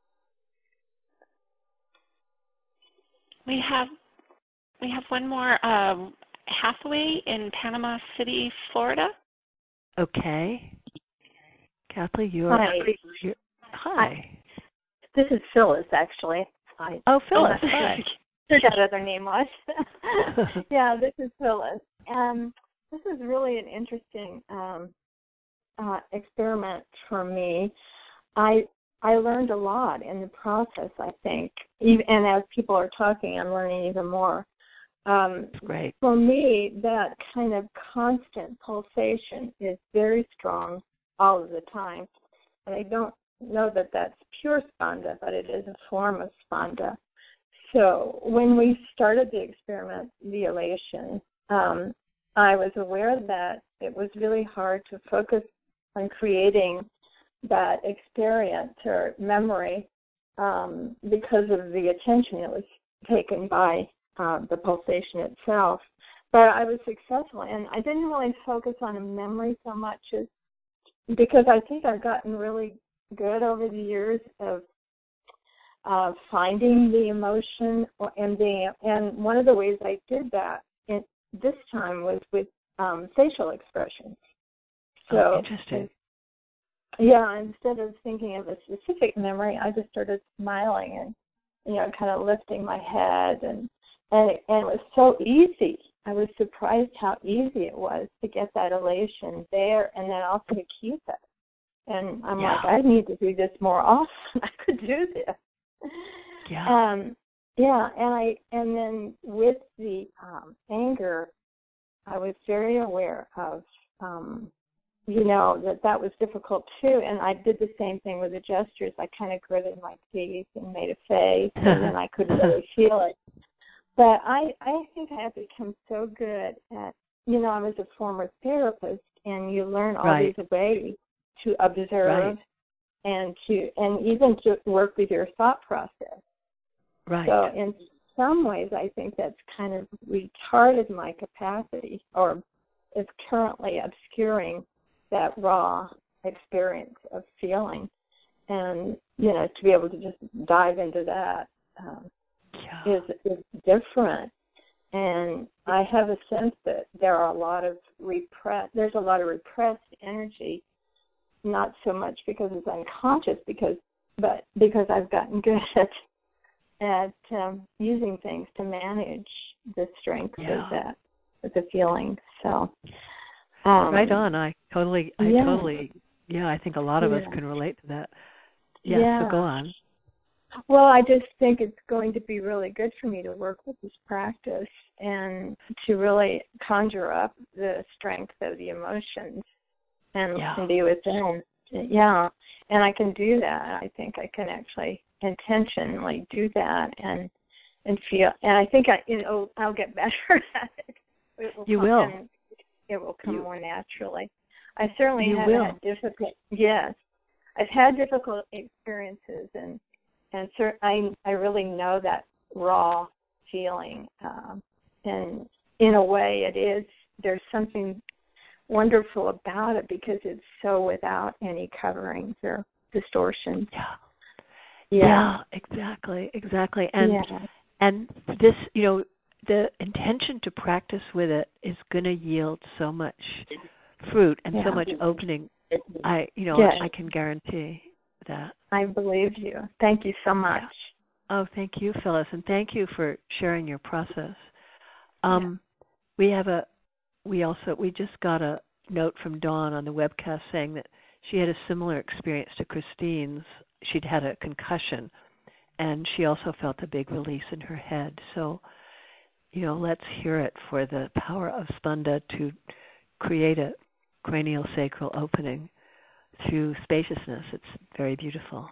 We have one more. Hathaway in Panama City, Florida. Okay. Kathleen, you're... Hi. This is Phyllis, actually. Hi. Oh, Phyllis, hi. Sure that other name was. Yeah, this is Phyllis. This is really an interesting experiment for me. I learned a lot in the process, I think. And as people are talking, I'm learning even more. Great. For me, that kind of constant pulsation is very strong all of the time. And I don't know that that's pure spanda, but it is a form of spanda. So when we started the experiment, the elation, I was aware that it was really hard to focus on creating that experience or memory because of the attention that was taken by the pulsation itself. But I was successful, and I didn't really focus on a memory so much as because I think I've gotten really good over the years of finding the emotion and one of the ways I did that this time was with facial expressions. So, interesting. Yeah, instead of thinking of a specific memory, I just started smiling and kind of lifting my head, and it was so easy. I was surprised how easy it was to get that elation there, and then also to keep it. And I'm like, I need to do this more often. I could do this. Yeah. And then with the anger, I was very aware of, that was difficult too. And I did the same thing with the gestures. I kind of gritted my teeth and made a face, and then I couldn't really feel it. But I think I have become so good at, I was a former therapist, and you learn all these ways to observe and even to work with your thought process. Right. So in some ways, I think that's kind of retarded my capacity, or is currently obscuring that raw experience of feeling. And, to be able to just dive into that is different. And I have a sense that there's a lot of repressed energy, not so much because it's unconscious, but because I've gotten good at using things to manage the strength of that, of the feeling. So, right on. I think a lot of us can relate to that. So go on. Well, I just think it's going to be really good for me to work with this practice and to really conjure up the strength of the emotions and be with them. Yeah, and I can do that. I think I can actually intentionally do that and feel. And I think I'll get better at it. You will. It will come more naturally. I certainly have had difficult. Yes, I've had difficult experiences, and I really know that raw feeling. And in a way, it is. There's something wonderful about it because it's so without any coverings or distortions. Yeah, exactly. And this, the intention to practice with it is going to yield so much fruit and so much opening. I can guarantee that. I believe you. Thank you so much. Oh, thank you, Phyllis, and thank you for sharing your process. We just got a note from Dawn on the webcast saying that she had a similar experience to Christine's. She'd had a concussion, and she also felt a big release in her head. So, let's hear it for the power of Spanda to create a cranial sacral opening through spaciousness. It's very beautiful.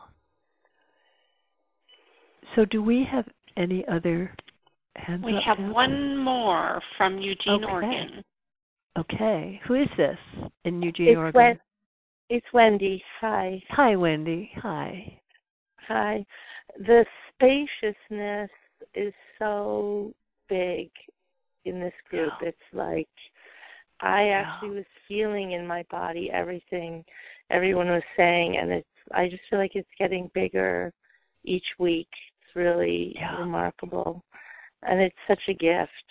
So do we have any other hands up? We have one more from Eugene, Oregon. Okay. Who is this in Eugene, Oregon? It's Wendy. Hi. Hi, Wendy. Hi. Hi. The spaciousness is so big in this group. It's like I actually was feeling in my body everything everyone was saying, and I just feel like it's getting bigger each week. It's really remarkable, and it's such a gift.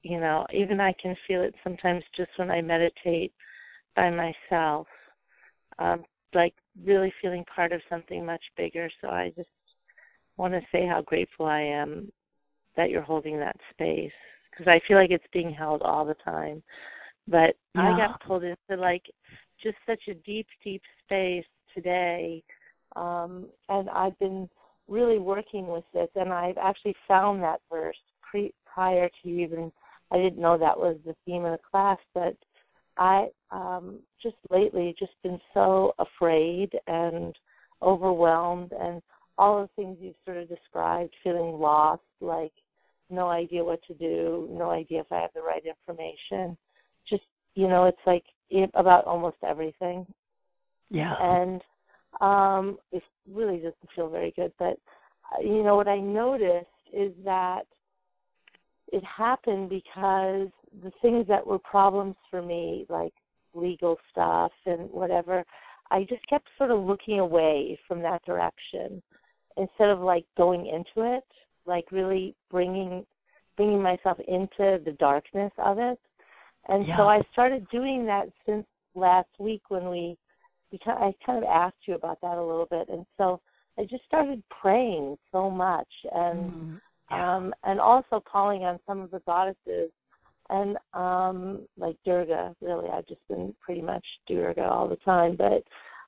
even I can feel it sometimes just when I meditate by myself, like really feeling part of something much bigger. So I just want to say how grateful I am that you're holding that space, because I feel like it's being held all the time. But I got pulled into like just such a deep, deep space today, and I've been really working with this, and I've actually found that verse prior to even, I didn't know that was the theme of the class, but I just lately just been so afraid and overwhelmed, and all the things you've sort of described, feeling lost, like no idea what to do, no idea if I have the right information. Just, it's like about almost everything. Yeah. And it really doesn't feel very good. But, what I noticed is that it happened because the things that were problems for me, like legal stuff and whatever, I just kept sort of looking away from that direction instead of like going into it, like really bringing myself into the darkness of it. And so I started doing that since last week when I kind of asked you about that a little bit. And so I just started praying so much and also calling on some of the goddesses and like Durga. Really, I've just been pretty much Durga all the time. But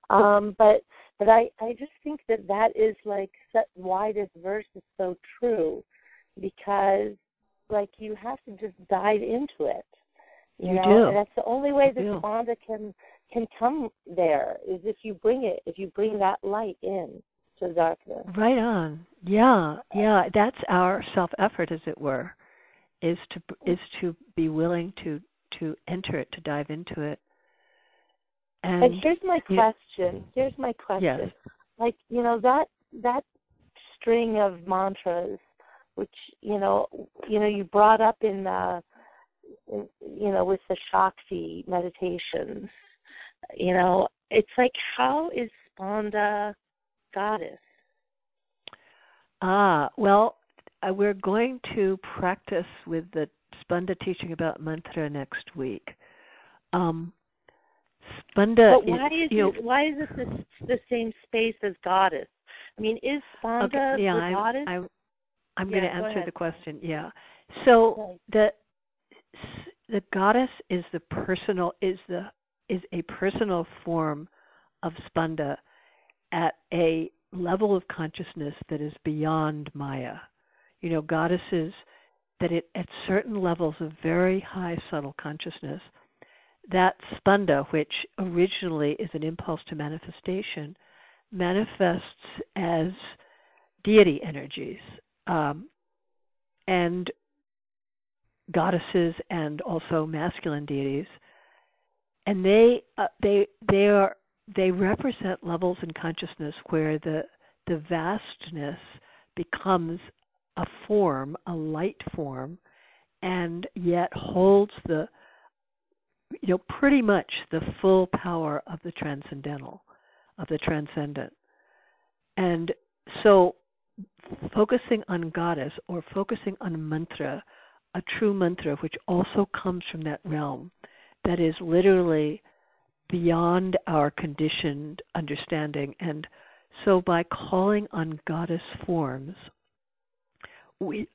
I just think that is like why this verse is so true, because like you have to just dive into it. You know? And that's the only way that Spanda can come there, is if you bring that light in to the darkness. Right on. Yeah. That's our self-effort, as it were, is to be willing to enter it, to dive into it. And here's my question. Yes. Like, that string of mantras, which, you brought up in with the Shakti meditations, it's like, how is Spanda goddess? Well, we're going to practice with the Spanda teaching about mantra next week. Spanda, but why is it the same space as goddess? I mean, is Spanda the goddess? I'm going to answer the question. Yeah. So the goddess is a personal form of Spanda at a level of consciousness that is beyond Maya. Goddesses that at certain levels of very high subtle consciousness, that Spanda, which originally is an impulse to manifestation, manifests as deity energies, and goddesses and also masculine deities, and they represent levels in consciousness where the vastness becomes a form, a light form, and yet holds pretty much the full power of the transcendental, of the transcendent. And so focusing on goddess or focusing on mantra, a true mantra, which also comes from that realm, that is literally beyond our conditioned understanding. And so by calling on goddess forms, we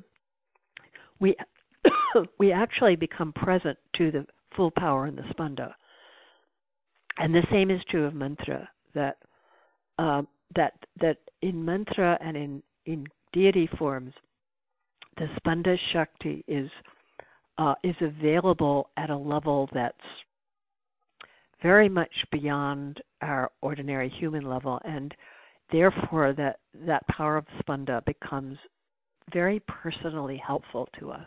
actually become present to the full power in the Spanda. And the same is true of mantra, that in mantra and in deity forms, the Spanda Shakti is available at a level that's very much beyond our ordinary human level, and therefore that power of Spanda becomes very personally helpful to us.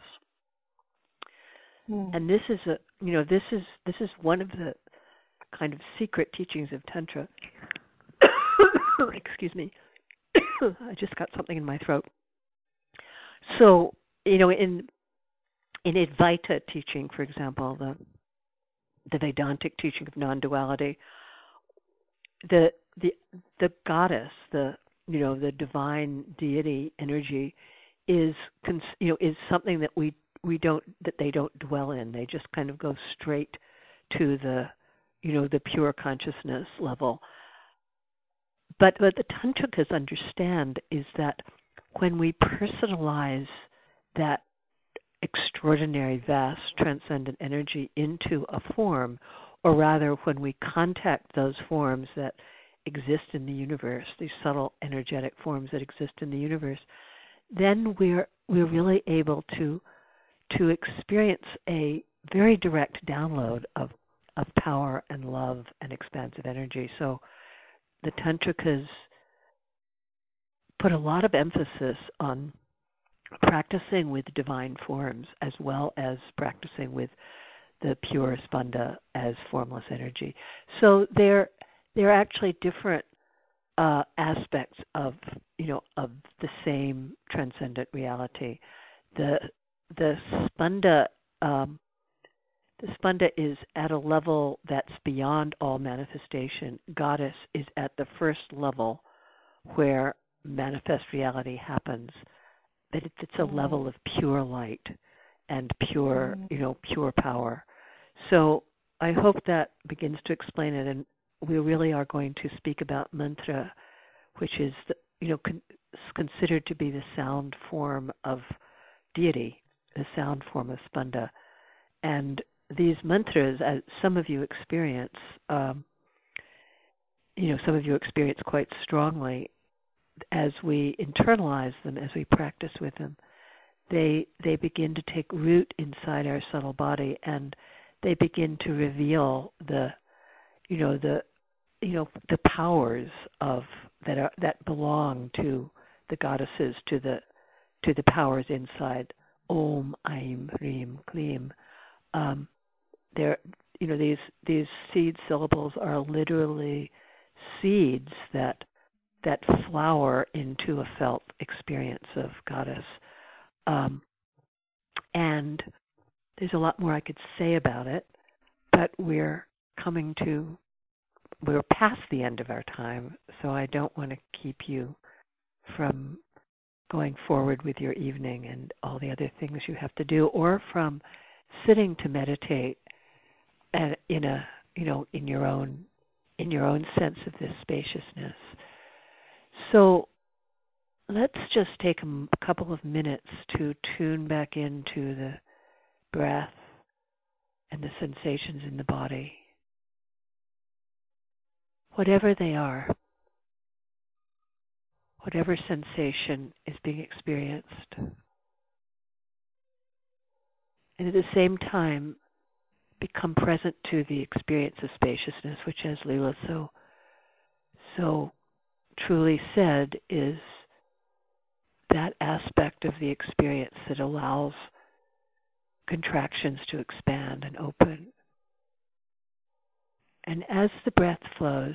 And this is this is one of the kind of secret teachings of Tantra. Excuse me. I just got something in my throat. So, in Advaita teaching, for example, the Vedantic teaching of non-duality, the goddess, the divine deity energy is something that we they don't dwell in. They just kind of go straight to the the pure consciousness level. But what the Tantrikas understand is that when we personalize that extraordinary, vast, transcendent energy into a form, or rather when we contact those forms that exist in the universe, these subtle energetic forms that exist in the universe, then we're really able to experience a very direct download of power and love and expansive energy. So the Tantrikas put a lot of emphasis on practicing with divine forms as well as practicing with the pure Spanda as formless energy. So they're actually different aspects of of the same transcendent reality. The Spanda is at a level that's beyond all manifestation. Goddess is at the first level where manifest reality happens. But it's a level of pure light and pure, pure power. So I hope that begins to explain it. And we really are going to speak about mantra, which is, considered to be the sound form of deity, the sound form of Spanda. And these mantras, as some of you experience, quite strongly, as we internalize them, as we practice with them, they begin to take root inside our subtle body, and they begin to reveal the powers that belong to the goddesses, to the powers inside Om, Aim, Hrim, Klim. These seed syllables are literally seeds that flower into a felt experience of goddess. And there's a lot more I could say about it, but we're past the end of our time, so I don't want to keep you from going forward with your evening and all the other things you have to do, or from sitting to meditate in your own sense of this spaciousness. So let's just take a couple of minutes to tune back into the breath and the sensations in the body, whatever they are, whatever sensation is being experienced. And at the same time, become present to the experience of spaciousness, which, as Leela so truly said, is that aspect of the experience that allows contractions to expand and open. And as the breath flows,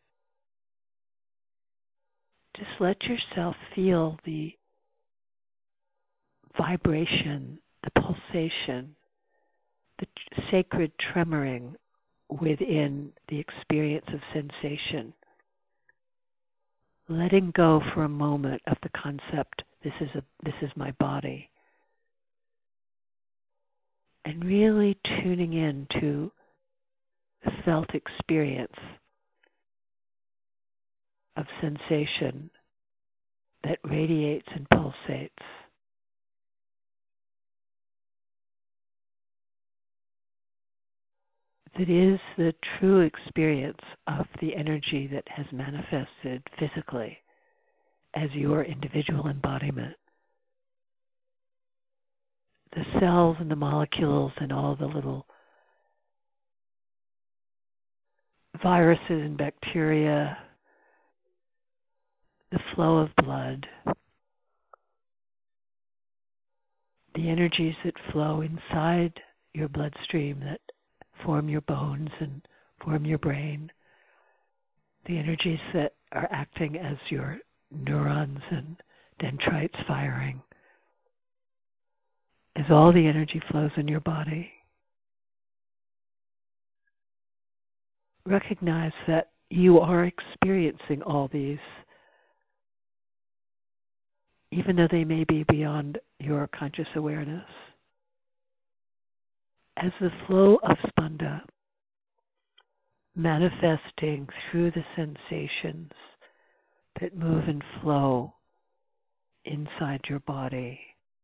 just let yourself feel the vibration, the pulsation, the sacred tremoring within the experience of sensation. Letting go for a moment of the concept, this is my body. And really tuning in to the felt experience of sensation that radiates and pulsates. That is the true experience of the energy that has manifested physically as your individual embodiment. The cells and the molecules and all the little viruses and bacteria, the flow of blood, the energies that flow inside your bloodstream that form your bones and form your brain, the energies that are acting as your neurons and dendrites firing, as all the energy flows in your body. Recognize that you are experiencing all these, even though they may be beyond your conscious awareness. as the flow of Spanda manifesting through the sensations that move and flow inside your body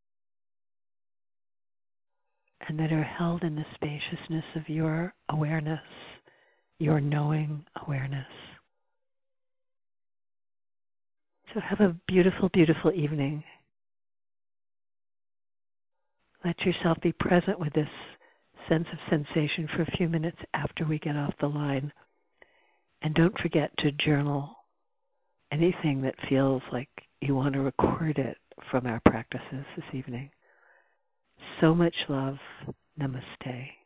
and that are held in the spaciousness of your awareness, your knowing awareness. So have a beautiful, beautiful evening. Let yourself be present with this sense of sensation for a few minutes after we get off the line. And don't forget to journal anything that feels like you want to record it from our practices this evening. So much love. Namaste.